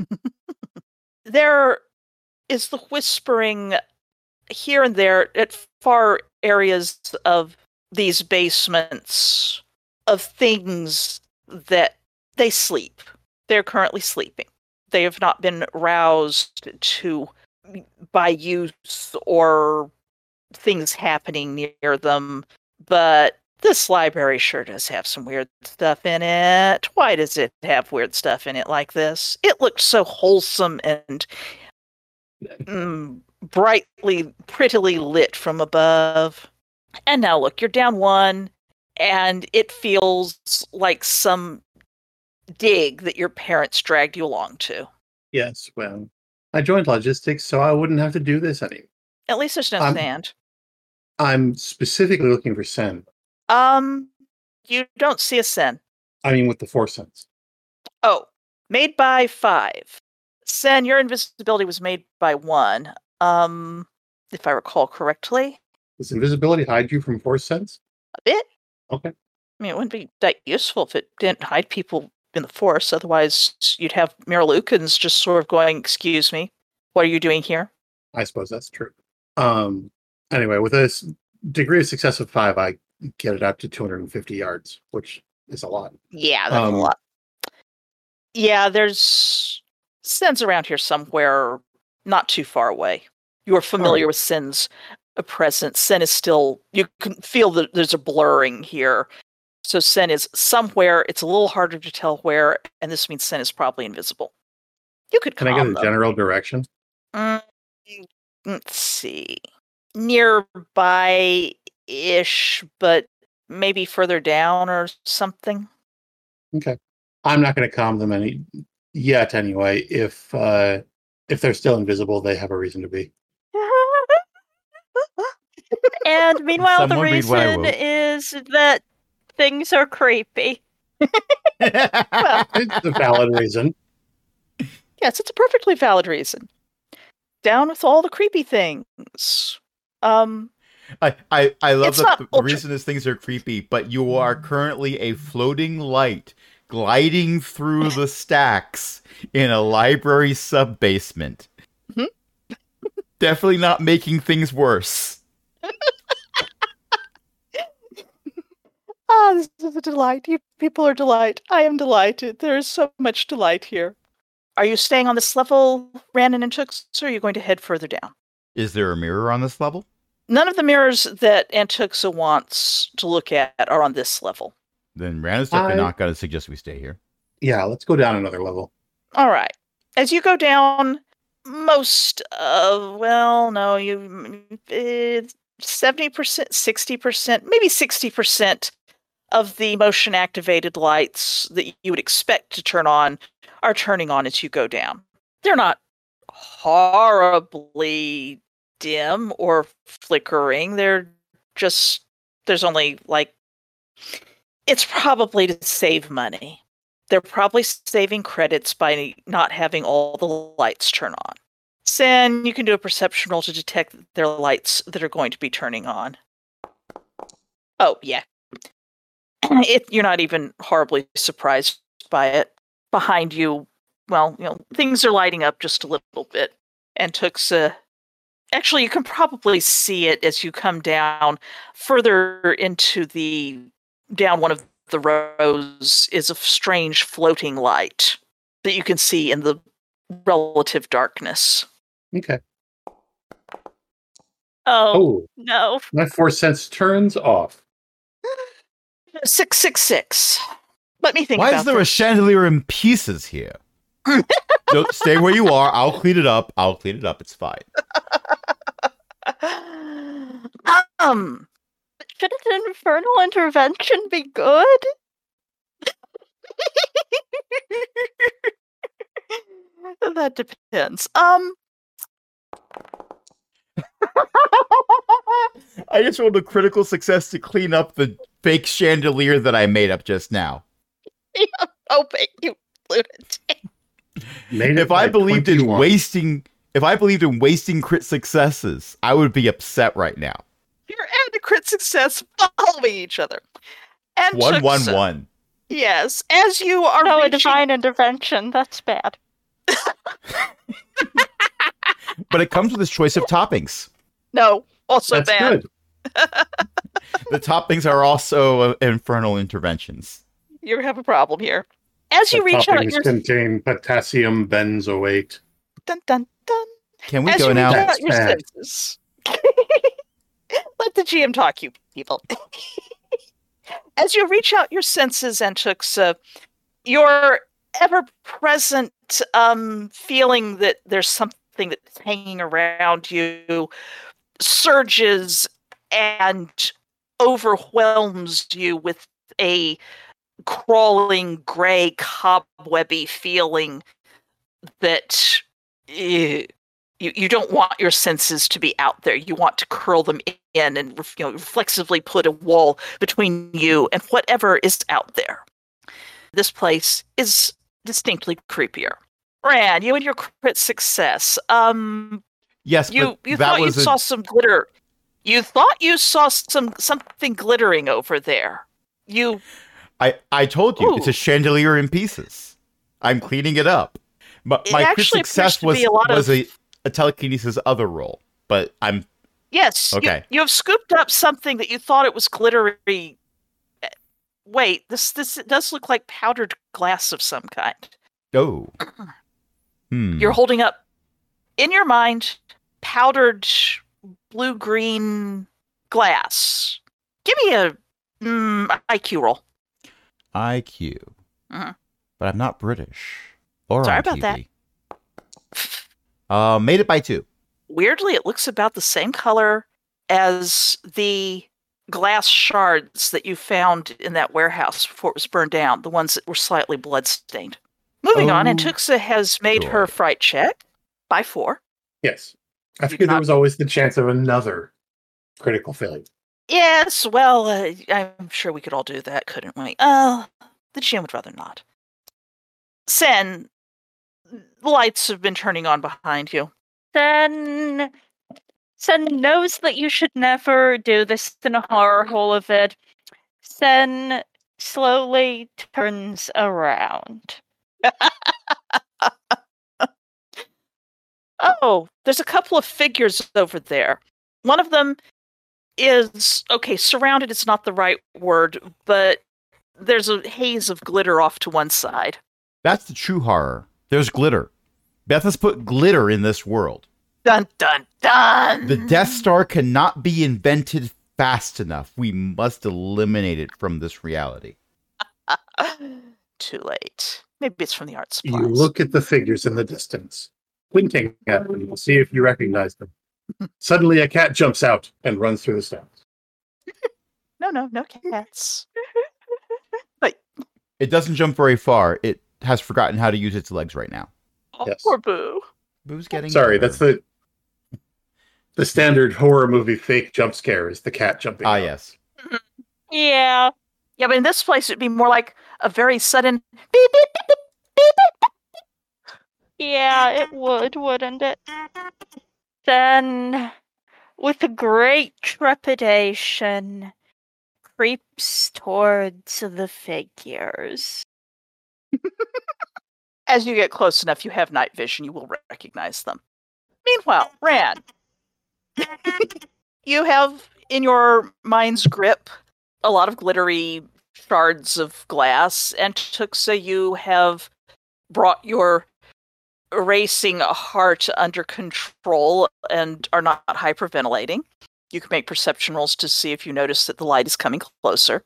There is the whispering here and there at far areas of these basements of things that they sleep. They're currently sleeping. They have not been roused to by use or things happening near them, but this library sure does have some weird stuff in it. Why does it have weird stuff in it like this? It looks so wholesome and mm, brightly, prettily lit from above. And now look, you're down one, and it feels like some dig that your parents dragged you along to. Yes, well, I joined logistics so I wouldn't have to do this anymore. At least there's no Um, sand. I'm specifically looking for Sen. Um, you don't see a sen. I mean, with the Force sense. Oh, made by five. Sen, your invisibility was made by one. Um, if I recall correctly. Does invisibility hide you from Force sense? A bit. Okay. I mean, it wouldn't be that useful if it didn't hide people in the Force. Otherwise, you'd have Miralukans just sort of going, excuse me, what are you doing here? I suppose that's true. Um. Anyway, with a s- degree of success of five, I get it up to two hundred fifty yards, which is a lot. Yeah, that's Um, a lot. Yeah, there's Sen's around here somewhere, not too far away. You are familiar Alright. with Sen's uh, presence. Sen is still, you can feel that there's a blurring here. So Sen is somewhere. It's a little harder to tell where, and this means Sen is probably invisible. You could Can I calm get a them. general direction? Mm, let's see. Nearby-ish, but maybe further down or something. Okay. I'm not going to calm them any yet. Anyway, if uh, if they're still invisible, they have a reason to be. And meanwhile, the Someone read what I reason wrote. is that things are creepy. It's a valid reason. Yes, it's a perfectly valid reason. Down with all the creepy things. Um, I, I, I love It's that not the, the ultra- reason is things are creepy, but you are currently a floating light gliding through the stacks in a library sub-basement. Mhm. Definitely not making things worse. ah, this is a delight. You people are delight. I am delighted. There is so much delight here. Are you staying on this level, Randon and Tooks, or are you going to head further down? Is there a mirror on this level? None of the mirrors that Antuxa wants to look at are on this level. Then Rand is definitely I- not going to suggest we stay here. Yeah, let's go down another level. All right. As you go down, most of, well, no, you, it's seventy percent, sixty percent, maybe sixty percent of the motion activated lights that you would expect to turn on are turning on as you go down. They're not horribly dim or flickering. They're just, there's only like, it's probably to save money. They're probably saving credits by not having all the lights turn on. Sen, you can do a perception roll to detect their lights that are going to be turning on. Oh, yeah. It, you're not even horribly surprised by it. Behind you, well, you know, things are lighting up just a little bit. And Tuxa, actually, you can probably see it as you come down further into the, down one of the rows is a strange floating light that you can see in the relative darkness. Okay. Oh, Oh, no. my force sense turns off. six six six. Let me think Why about is there a this. chandelier in pieces here? Don't stay where you are. I'll clean it up. I'll clean it up. It's fine. um, Shouldn't an infernal intervention be good? that depends. Um, I just rolled a critical success to clean up the fake chandelier that I made up just now. oh, but you lunatic. Made it If I by believed in twenty-one. wasting, if I believed in wasting crit successes, I would be upset right now. Your and a crit success following each other. And One, one, Tuxa, one. Yes, as you are No, a reaching, divine intervention. That's bad. But it comes with this choice of toppings. no, also That's bad. good. The toppings are also uh, infernal interventions. You have a problem here. As The you reach out toppings your contain potassium benzoate. dun dun dun. Can we As go you now? reach out That's your bad. senses. Let the G M talk, you people. As you reach out your senses, Antuxa, your ever-present um, feeling that there's something that's hanging around you surges and overwhelms you with a crawling, gray, cobwebby feeling that eh, you you don't want your senses to be out there. You want to curl them in and you know, reflexively put a wall between you and whatever is out there. This place is distinctly creepier. Ran, you and your crit success. Um, Yes, you but you that thought you was a, saw some glitter. You thought you saw some something glittering over there. You I, I told you, it's Ooh. a chandelier in pieces. I'm cleaning it up. But It my crit actually appears success to was, be a lot was of- a, a telekinesis other roll. But I'm yes, you- Okay. you, have scooped up something that you thought it was glittery. Eh, Wait, this this it does look like powdered glass of some kind. oh. Hmm. You're holding up in your mind powdered blue green glass. Give me a mm, I Q roll. I Q. Mhm. But I'm not British. Or Sorry on about T that. V. Uh, made it by two. Weirdly, it looks about the same color as the glass shards that you found in that warehouse before it was burned down, the ones that were slightly bloodstained. Moving on, Oh, Antuxa has made her joy. fright check by four. Yes. I You figured not- there was always the chance of another critical failure. Yes, well, uh, I'm sure we could all do that, couldn't we? Uh, the G M would rather not. Sen, the lights have been turning on behind you. Sen, Sen knows that you should never do this in a horror hole of it. Sen slowly turns around. Oh, there's a couple of figures over there. One of them is, okay, surrounded is not the right word, but there's a haze of glitter off to one side. That's the true horror. There's glitter. Beth has put glitter in this world. Dun dun dun! The Death Star cannot be invented fast enough. We must eliminate it from this reality. Too late. Maybe it's from the art supplies. You look at the figures in the distance. squinting at them to see if you recognize them. Suddenly, a cat jumps out and runs through the steps. No, no, no cats. It doesn't jump very far. It has forgotten how to use its legs right now. Oh, Yes. poor Boo. Boo's getting Sorry, better. that's the the standard horror movie fake jump scare is the cat jumping Ah, out. yes. Yeah. Yeah, but in this place, it'd be more like a very sudden beep, beep, beep, beep, beep, beep. Yeah, it would, wouldn't it? Then, with a great trepidation, creeps towards the figures. As you get close enough, you have night vision. You will recognize them. Meanwhile, Rand, you have in your mind's grip a lot of glittery shards of glass, and Tuxa, you have brought your racing heart under control and are not hyperventilating. You can make perception rolls to see if you notice that the light is coming closer.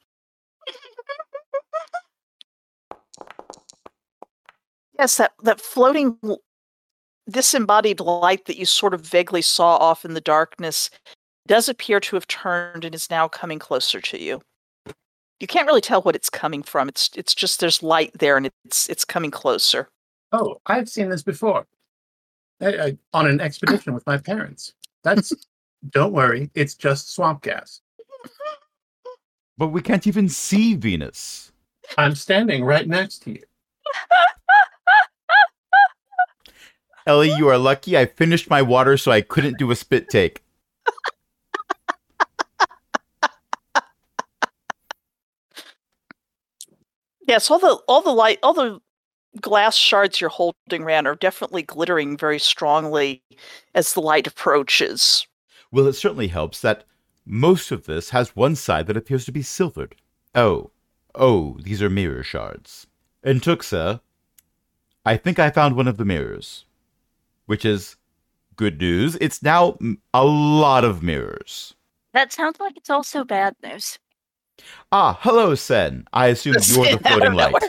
Yes, that, that floating, disembodied light that you sort of vaguely saw off in the darkness does appear to have turned and is now coming closer to you. You can't really tell what it's coming from. It's it's just there's light there and it's it's coming closer. Oh, I've seen this before. I, I, on an expedition with my parents. That's don't worry, it's just swamp gas. But we can't even see Venus. I'm standing right next to you. Ellie, you are lucky. I finished my water, so I couldn't do a spit take. Yes, all the all the light, all the glass shards you're holding, Rand, are definitely glittering very strongly as the light approaches. Well, it certainly helps that most of this has one side that appears to be silvered. Oh, oh, these are mirror shards. And Tuxa, I think I found one of the mirrors, which is good news. It's now a lot of mirrors. That sounds like it's also bad news. Ah, hello, Sen. I assume you're the Out of floating light. nowhere.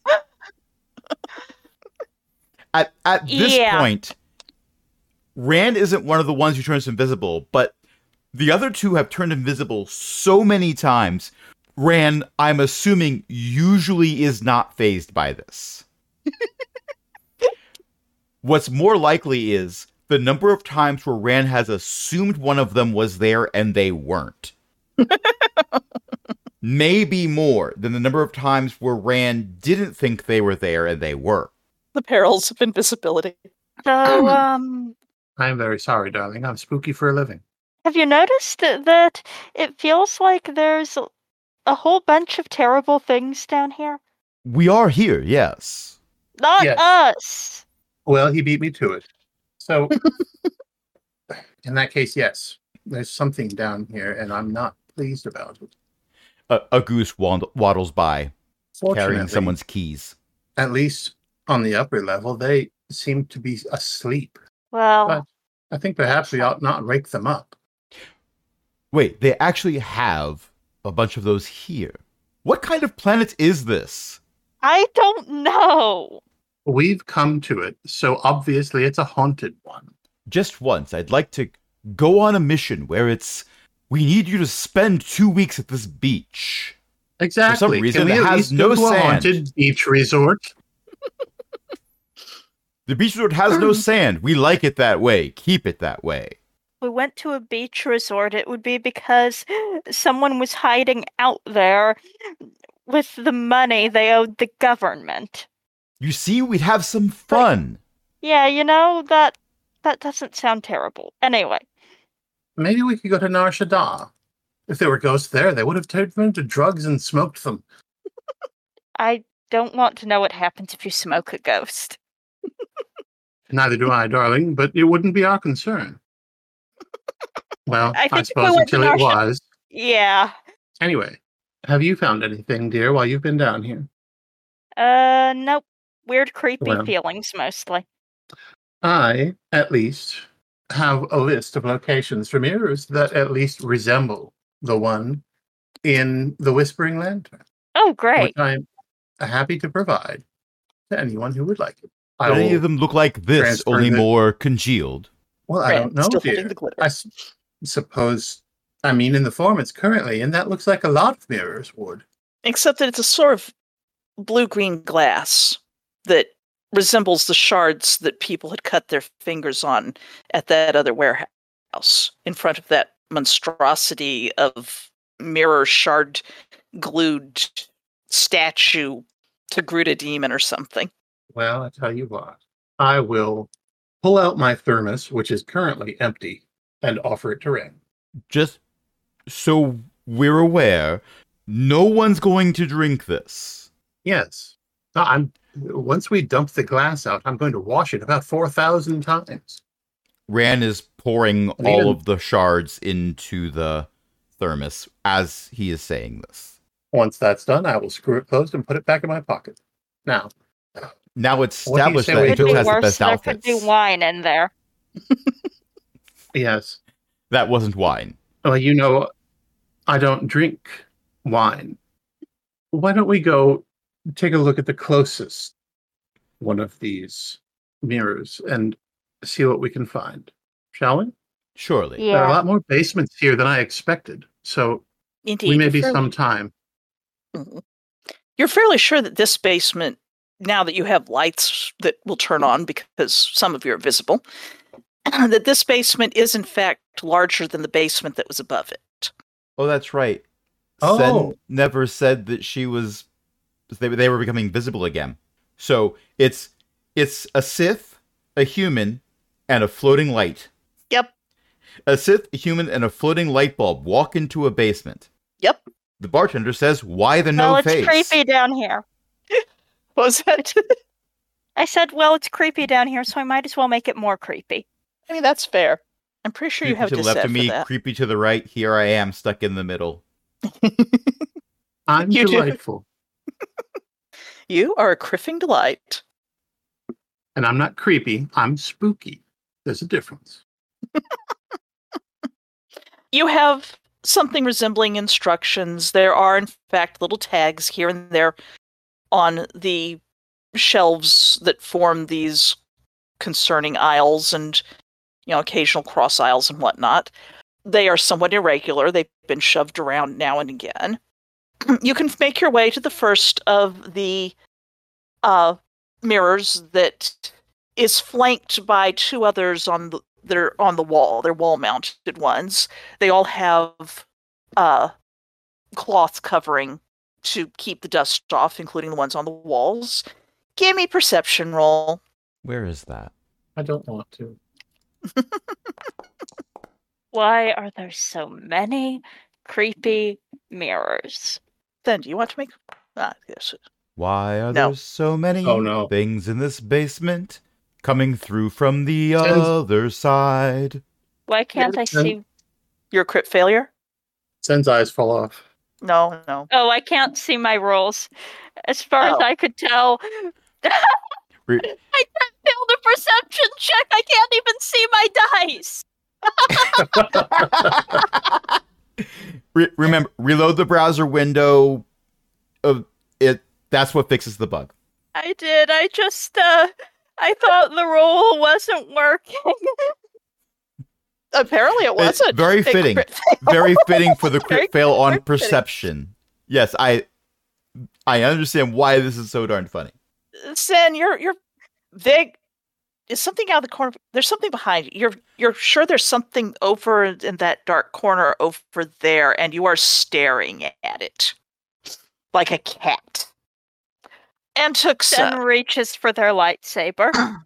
At at this Yeah. point, Rand isn't one of the ones who turns invisible, but the other two have turned invisible so many times. Rand, I'm assuming, usually is not fazed by this. What's more likely is the number of times where Rand has assumed one of them was there and they weren't. Maybe more than the number of times where Rand didn't think they were there and they were. The perils of invisibility. So, um, I'm very sorry, darling. I'm spooky for a living. have you noticed that, that it feels like there's a, a whole bunch of terrible things down here? We are here, yes. Not Yes. us! Well, he beat me to it. So, in that case, yes. There's something down here, and I'm not pleased about it. A, a goose wand- waddles by, carrying Fortunately, someone's keys. at least on the upper level, they seem to be asleep. Well, But I think perhaps we ought not wake them up. Wait, they actually have a bunch of those here. What kind of planet is this? I don't know. We've come to it, so obviously it's a haunted one. Just once, I'd like to go on a mission where it's, we need you to spend two weeks at this beach. Exactly. reason, Can we it at has least no go to a sand. haunted beach resort? The beach resort has no sand. We like it that way. Keep it that way. We went to a beach resort, it would be because someone was hiding out there with the money they owed the government. You see, we'd have some fun. Yeah, you know, that that doesn't sound terrible. Anyway, Maybe we could go to Nar Shaddaa. If there were ghosts there, they would have turned them into drugs and smoked them. I don't want to know what happens if you smoke a ghost. Neither do I, darling, but it wouldn't be our concern. Well, I I, think if we suppose went to until it Nar Shaddaa- was. Yeah. Anyway, have you found anything, dear, while you've been down here? Uh, nope. Weird, creepy Well. feelings, mostly. I, at least, have a list of locations for mirrors that at least resemble the one in the Whispering Lantern, Oh, great. which I'm happy to provide to anyone who would like it. I But any will- of them look like this, transfer only the- more congealed. Well, I Ran, don't know, still dear. holding the glitter. I s- suppose, I mean, in the form it's currently in, that looks like a lot of mirrors would. Except that it's a sort of blue-green glass that resembles the shards that people had cut their fingers on at that other warehouse in front of that monstrosity of mirror shard glued statue to Gruta Demon or something. Well, I tell you what, I will pull out my thermos, which is currently empty, and offer it to Ren. Just so we're aware, no one's going to drink this. Yes. No, I'm. Once we dump the glass out, I'm going to wash it about four thousand times. Ran is pouring And all even- of the shards into the thermos as he is saying this. Once that's done, I will screw it closed and put it back in my pocket. Now, Now it's What do you established say that we Could do Angel be has the worse. best There could be outfits. wine in there. yes. That wasn't wine. Well, you know, I don't drink wine. Why don't we go take a look at the closest one of these mirrors and see what we can find? Shall we? Surely. There are a Yeah. lot more basements here than I expected, so Indeed. we may you're be fairly- some time. Mhm. You're fairly sure that this basement, now that you have lights that will turn on because some of you are visible, that this basement is in fact larger than the basement that was above it. Oh, that's right. Oh. Sen never said that she was. They, they were becoming visible again. So it's it's a Sith, a human, and a floating light. Yep. A Sith, a human, and a floating light bulb walk into a basement. Yep. The bartender says, "Why the no well, it's face?" creepy down here. What was that? I said, well, it's creepy down here, so I might as well make it more creepy. I mean, that's fair. I'm pretty sure you Creepy have to the to left set of for me, that. creepy to the right. Here I am, stuck in the middle. I'm You do. delightful. You are a criffing delight. And I'm not creepy, I'm spooky. There's a difference. You have something resembling instructions. There are, in fact, little tags here and there on the shelves that form these concerning aisles and, you know, occasional cross aisles and whatnot. They are somewhat irregular. They've been shoved around now and again. You can make your way to the first of the uh, mirrors that is flanked by two others on the that are on the wall. They're wall-mounted ones. They all have uh, cloth covering to keep the dust off, including the ones on the walls. Give me perception roll. Where is that? I don't want to. Why are there so many creepy mirrors? Then, do you want to make? Ah, yes. Why are No. there so many Oh, no. things in this basement coming through from the Sounds- other side? Why can't I then- see? You're a crit failure. Sen's eyes fall off. No, no. Oh, I can't see my rolls. As far as Oh. I could tell, Re- I failed a perception check. I can't even see my dice. Re- remember, reload the browser window. Of it. That's what fixes the bug. I did. I just, uh, I thought the roll wasn't working. Apparently, it It's wasn't. very a fitting. crit fail. Very fitting for the Very crit fail on very fitting. perception. Yes, I I understand why this is so darn funny. Sen, you're you're vague. Is something out of the corner? There's something behind you. You're you're sure there's something over in that dark corner over there, and you are staring at it like a cat. And Then Tuxa, reaches for their lightsaber.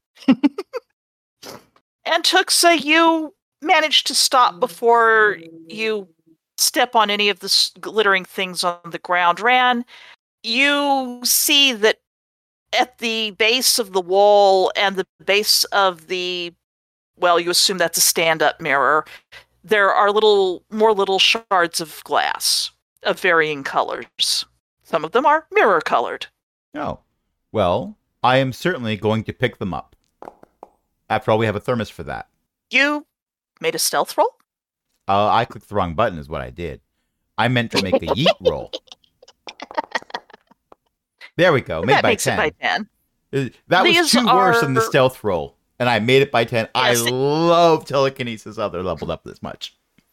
and Tuxa, you managed to stop before you step on any of the s- glittering things on the ground. Ran, you see that at the base of the wall and the base of the, well, you assume that's a stand-up mirror, there are little, more little shards of glass of varying colors. Some of them are mirror-colored. Oh. Well, I am certainly going to pick them up. After all, we have a thermos for that. You made a stealth roll? Uh, I clicked the wrong button is what I did. I meant to make a yeet roll. There we go. Made that by makes ten. it by ten. Uh, That was These two worse than the are- stealth roll, and I made it by ten. I Yes, it- love telekinesis. Oh, they're leveled up this much.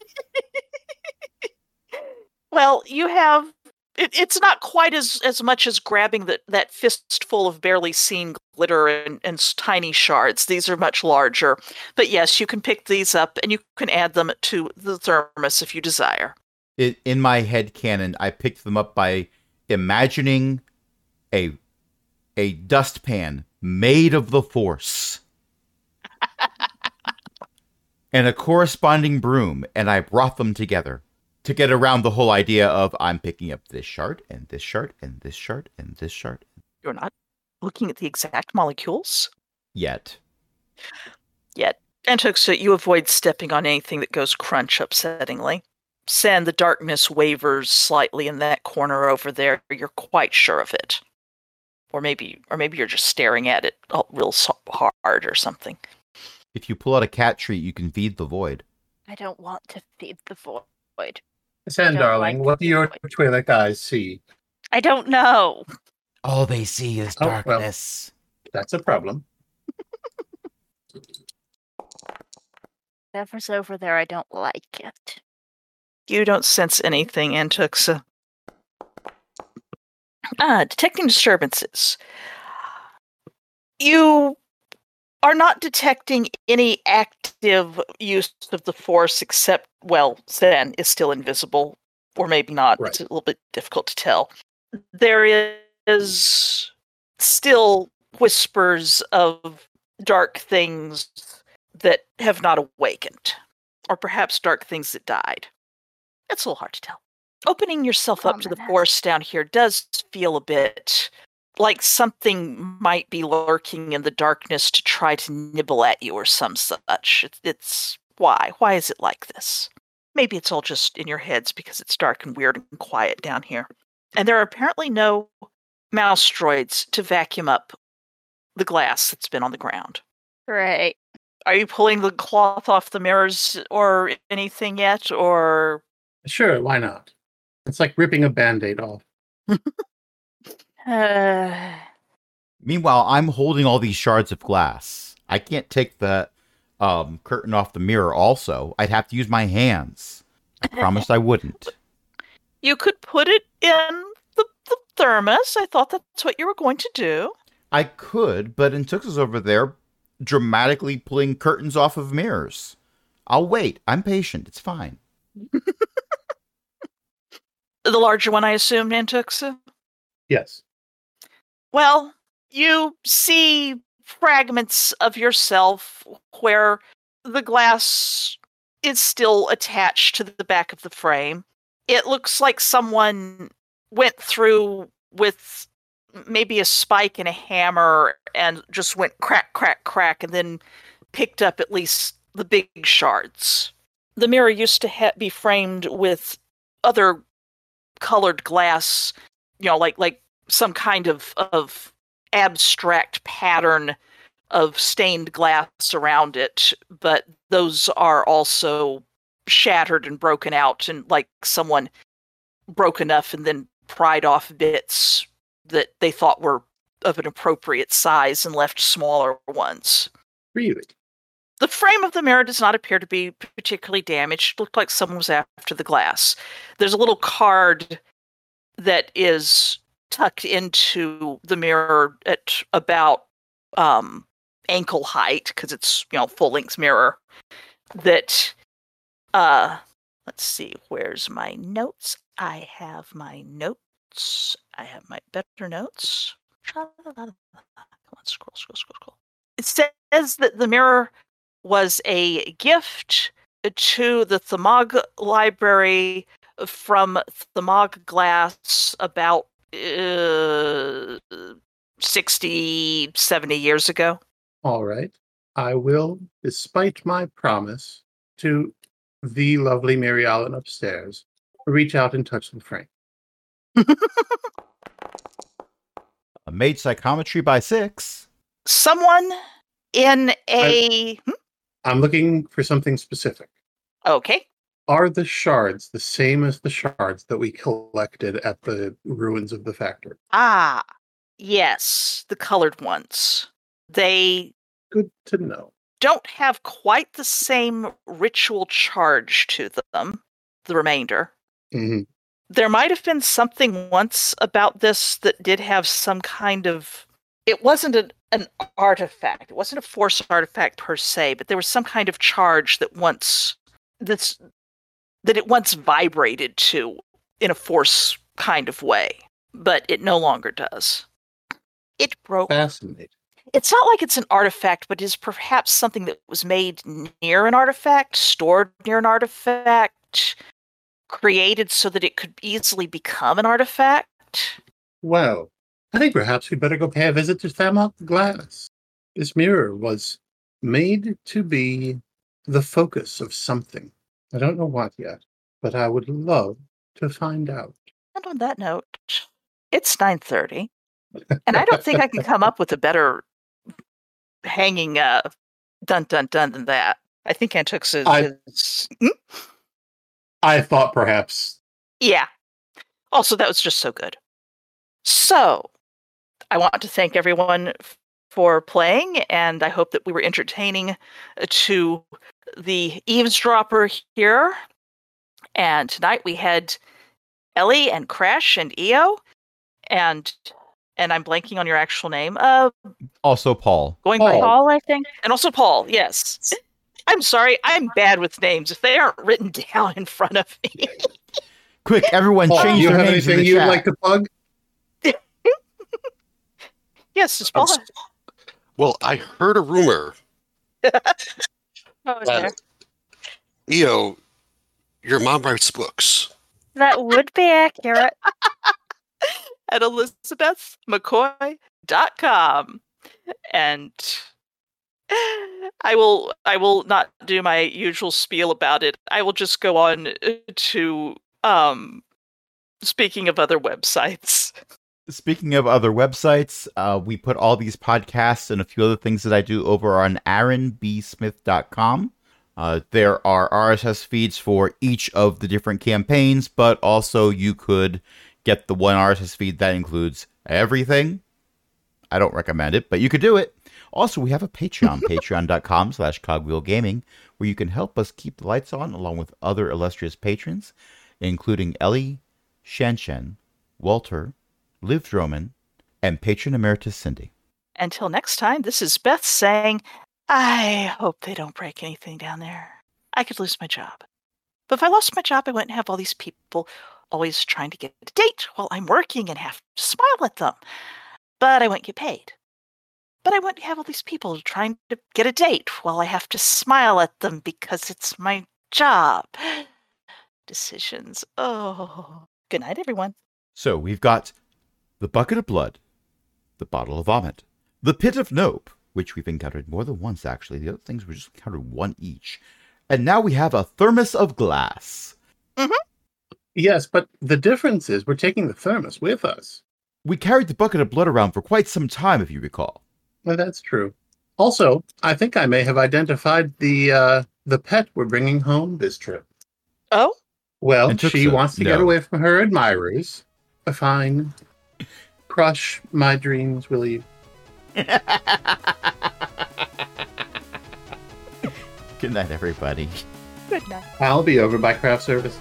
Well, you have. It, it's not quite as, as much as grabbing that, that fistful of barely seen glitter and, and s- tiny shards. These are much larger. But yes, you can pick these up and you can add them to the thermos if you desire. It, in my head canon, I picked them up by imagining a a dustpan made of the Force and a corresponding broom, and I brought them together to get around the whole idea of I'm picking up this shard and this shard and this shard and this shard. You're not looking at the exact molecules Yet. yet. And so you avoid stepping on anything that goes crunch upsettingly. Sen, the darkness wavers slightly in that corner over there. You're quite sure of it. Or maybe or maybe you're just staring at it all real so- hard or something. If you pull out a cat treat, you can feed the void. I don't want to feed the void. Sand, don't darling, like what do your void. Twi'lek eyes see? I don't know. All they see is Oh, well. darkness. That's a problem. Whatever's over there, I don't like it. You don't sense anything, Antuxa. Ah, detecting disturbances. You are not detecting any active use of the Force except, well, Zen is still invisible. Or maybe not. Right. It's a little bit difficult to tell. There is still whispers of dark things that have not awakened. Or perhaps dark things that died. It's a little hard to tell. Opening yourself up to the Ominous. Force down here does feel a bit like something might be lurking in the darkness to try to nibble at you or some such. It's, it's why? Why is it like this? Maybe it's all just in your heads because it's dark and weird and quiet down here. And there are apparently no mouse droids to vacuum up the glass that's been on the ground. Right. Are you pulling the cloth off the mirrors or anything yet? Or Sure, why not? It's like ripping a band-aid off. Uh, Meanwhile, I'm holding all these shards of glass. I can't take the um, curtain off the mirror also. I'd have to use my hands. I promised I wouldn't. you could put it in the, the thermos. I thought that's what you were going to do. I could, but Intux's over there dramatically pulling curtains off of mirrors. I'll wait. I'm patient. It's fine. The larger one, I assume, Nantuxa? Yes. Well, you see fragments of yourself where the glass is still attached to the back of the frame. It looks like someone went through with maybe a spike and a hammer and just went crack, crack, crack, and then picked up at least the big shards. The mirror used to ha- be framed with other colored glass, you know, like like some kind of of abstract pattern of stained glass around it, but those are also shattered and broken out, and like someone broke enough and then pried off bits that they thought were of an appropriate size and left smaller ones. Really? The frame of the mirror does not appear to be particularly damaged. It looked like someone was after the glass. There's a little card that is tucked into the mirror at about um, ankle height, because it's, you know, full-length mirror, that, uh, let's see, where's my notes? I have my notes. I have my better notes. Come on, scroll, scroll, scroll, scroll. It says that the mirror was a gift to the Thamog Library from Thamog Glass about uh, sixty, seventy years ago. All right. I will, despite my promise to the lovely Mary Allen upstairs, reach out and touch the frame. I made psychometry by six. Someone in a... Hmm? I'm looking for something specific. Okay. Are the shards the same as the shards that we collected at the ruins of the factory? Ah, Yes, the colored ones. They Good to know. don't have quite the same ritual charge to them, the remainder. hmm There might have been something once about this that did have some kind of... It wasn't an, an artifact. It wasn't a force artifact per se, but there was some kind of charge that once... That's, that it once vibrated to in a force kind of way, but it no longer does. It broke. Fascinating. It's not like it's an artifact, but is perhaps something that was made near an artifact, stored near an artifact, created so that it could easily become an artifact. Well, I think perhaps we better go pay a visit to Thamok the Glass. This mirror was made to be the focus of something. I don't know what yet, but I would love to find out. And on that note, it's nine thirty, and I don't think I can come up with a better hanging uh, dun dun dun than that. I think Antux is... I- is Hmm? I thought perhaps. Yeah. Also, that was just so good. So, I want to thank everyone f- for playing, and I hope that we were entertaining to the eavesdropper here. And tonight we had Ellie and Crash and E O, and and I'm blanking on your actual name. Uh, Also, Paul. going Paul. by Paul, I think. and also Paul. Yes. I'm sorry, I'm bad with names. If they aren't written down in front of me. Quick, everyone, Paul, change do you their have names in anything the you'd chat. like to plug? Yes, it's I'm Paul. s- Well, I heard a rumor Oh, is there? that E O, your mom writes books. That would be accurate. At elizabeth mccoy dot com. And I will I will not do my usual spiel about it. I will just go on to um speaking of other websites. Speaking of other websites, uh, we put all these podcasts and a few other things that I do over on aaron b smith dot com. Uh, there are R S S feeds for each of the different campaigns, but also you could get the one R S S feed that includes everything. I don't recommend it, but you could do it. Also, we have a Patreon, patreon.com slash cogwheelgaming, where you can help us keep the lights on along with other illustrious patrons, including Ellie, Shanshen, Walter, Liv Droman, and patron emeritus Cindy. Until next time, this is Beth saying, I hope they don't break anything down there. I could lose my job. But if I lost my job, I wouldn't have all these people always trying to get a date while I'm working and have to smile at them. But I wouldn't get paid. But I wouldn't have all these people trying to get a date while I have to smile at them because it's my job. Decisions. Oh. Good night, everyone. So we've got the bucket of blood, the bottle of vomit, the pit of nope, which we've encountered more than once, actually. The other things we just encountered one each. And now we have a thermos of glass. Yes, but the difference is we're taking the thermos with us. We carried the bucket of blood around for quite some time, if you recall. Well, that's true. Also, I think I may have identified the uh, the pet we're bringing home this trip. Oh? Well, And took she some- wants to get no. away from her admirers. Fine. Crush my dreams, will you? Good night, everybody. Good night. I'll be over by craft services.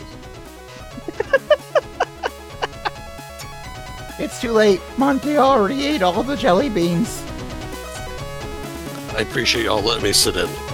It's too late. Monty already ate all the jelly beans. I appreciate y'all letting me sit in.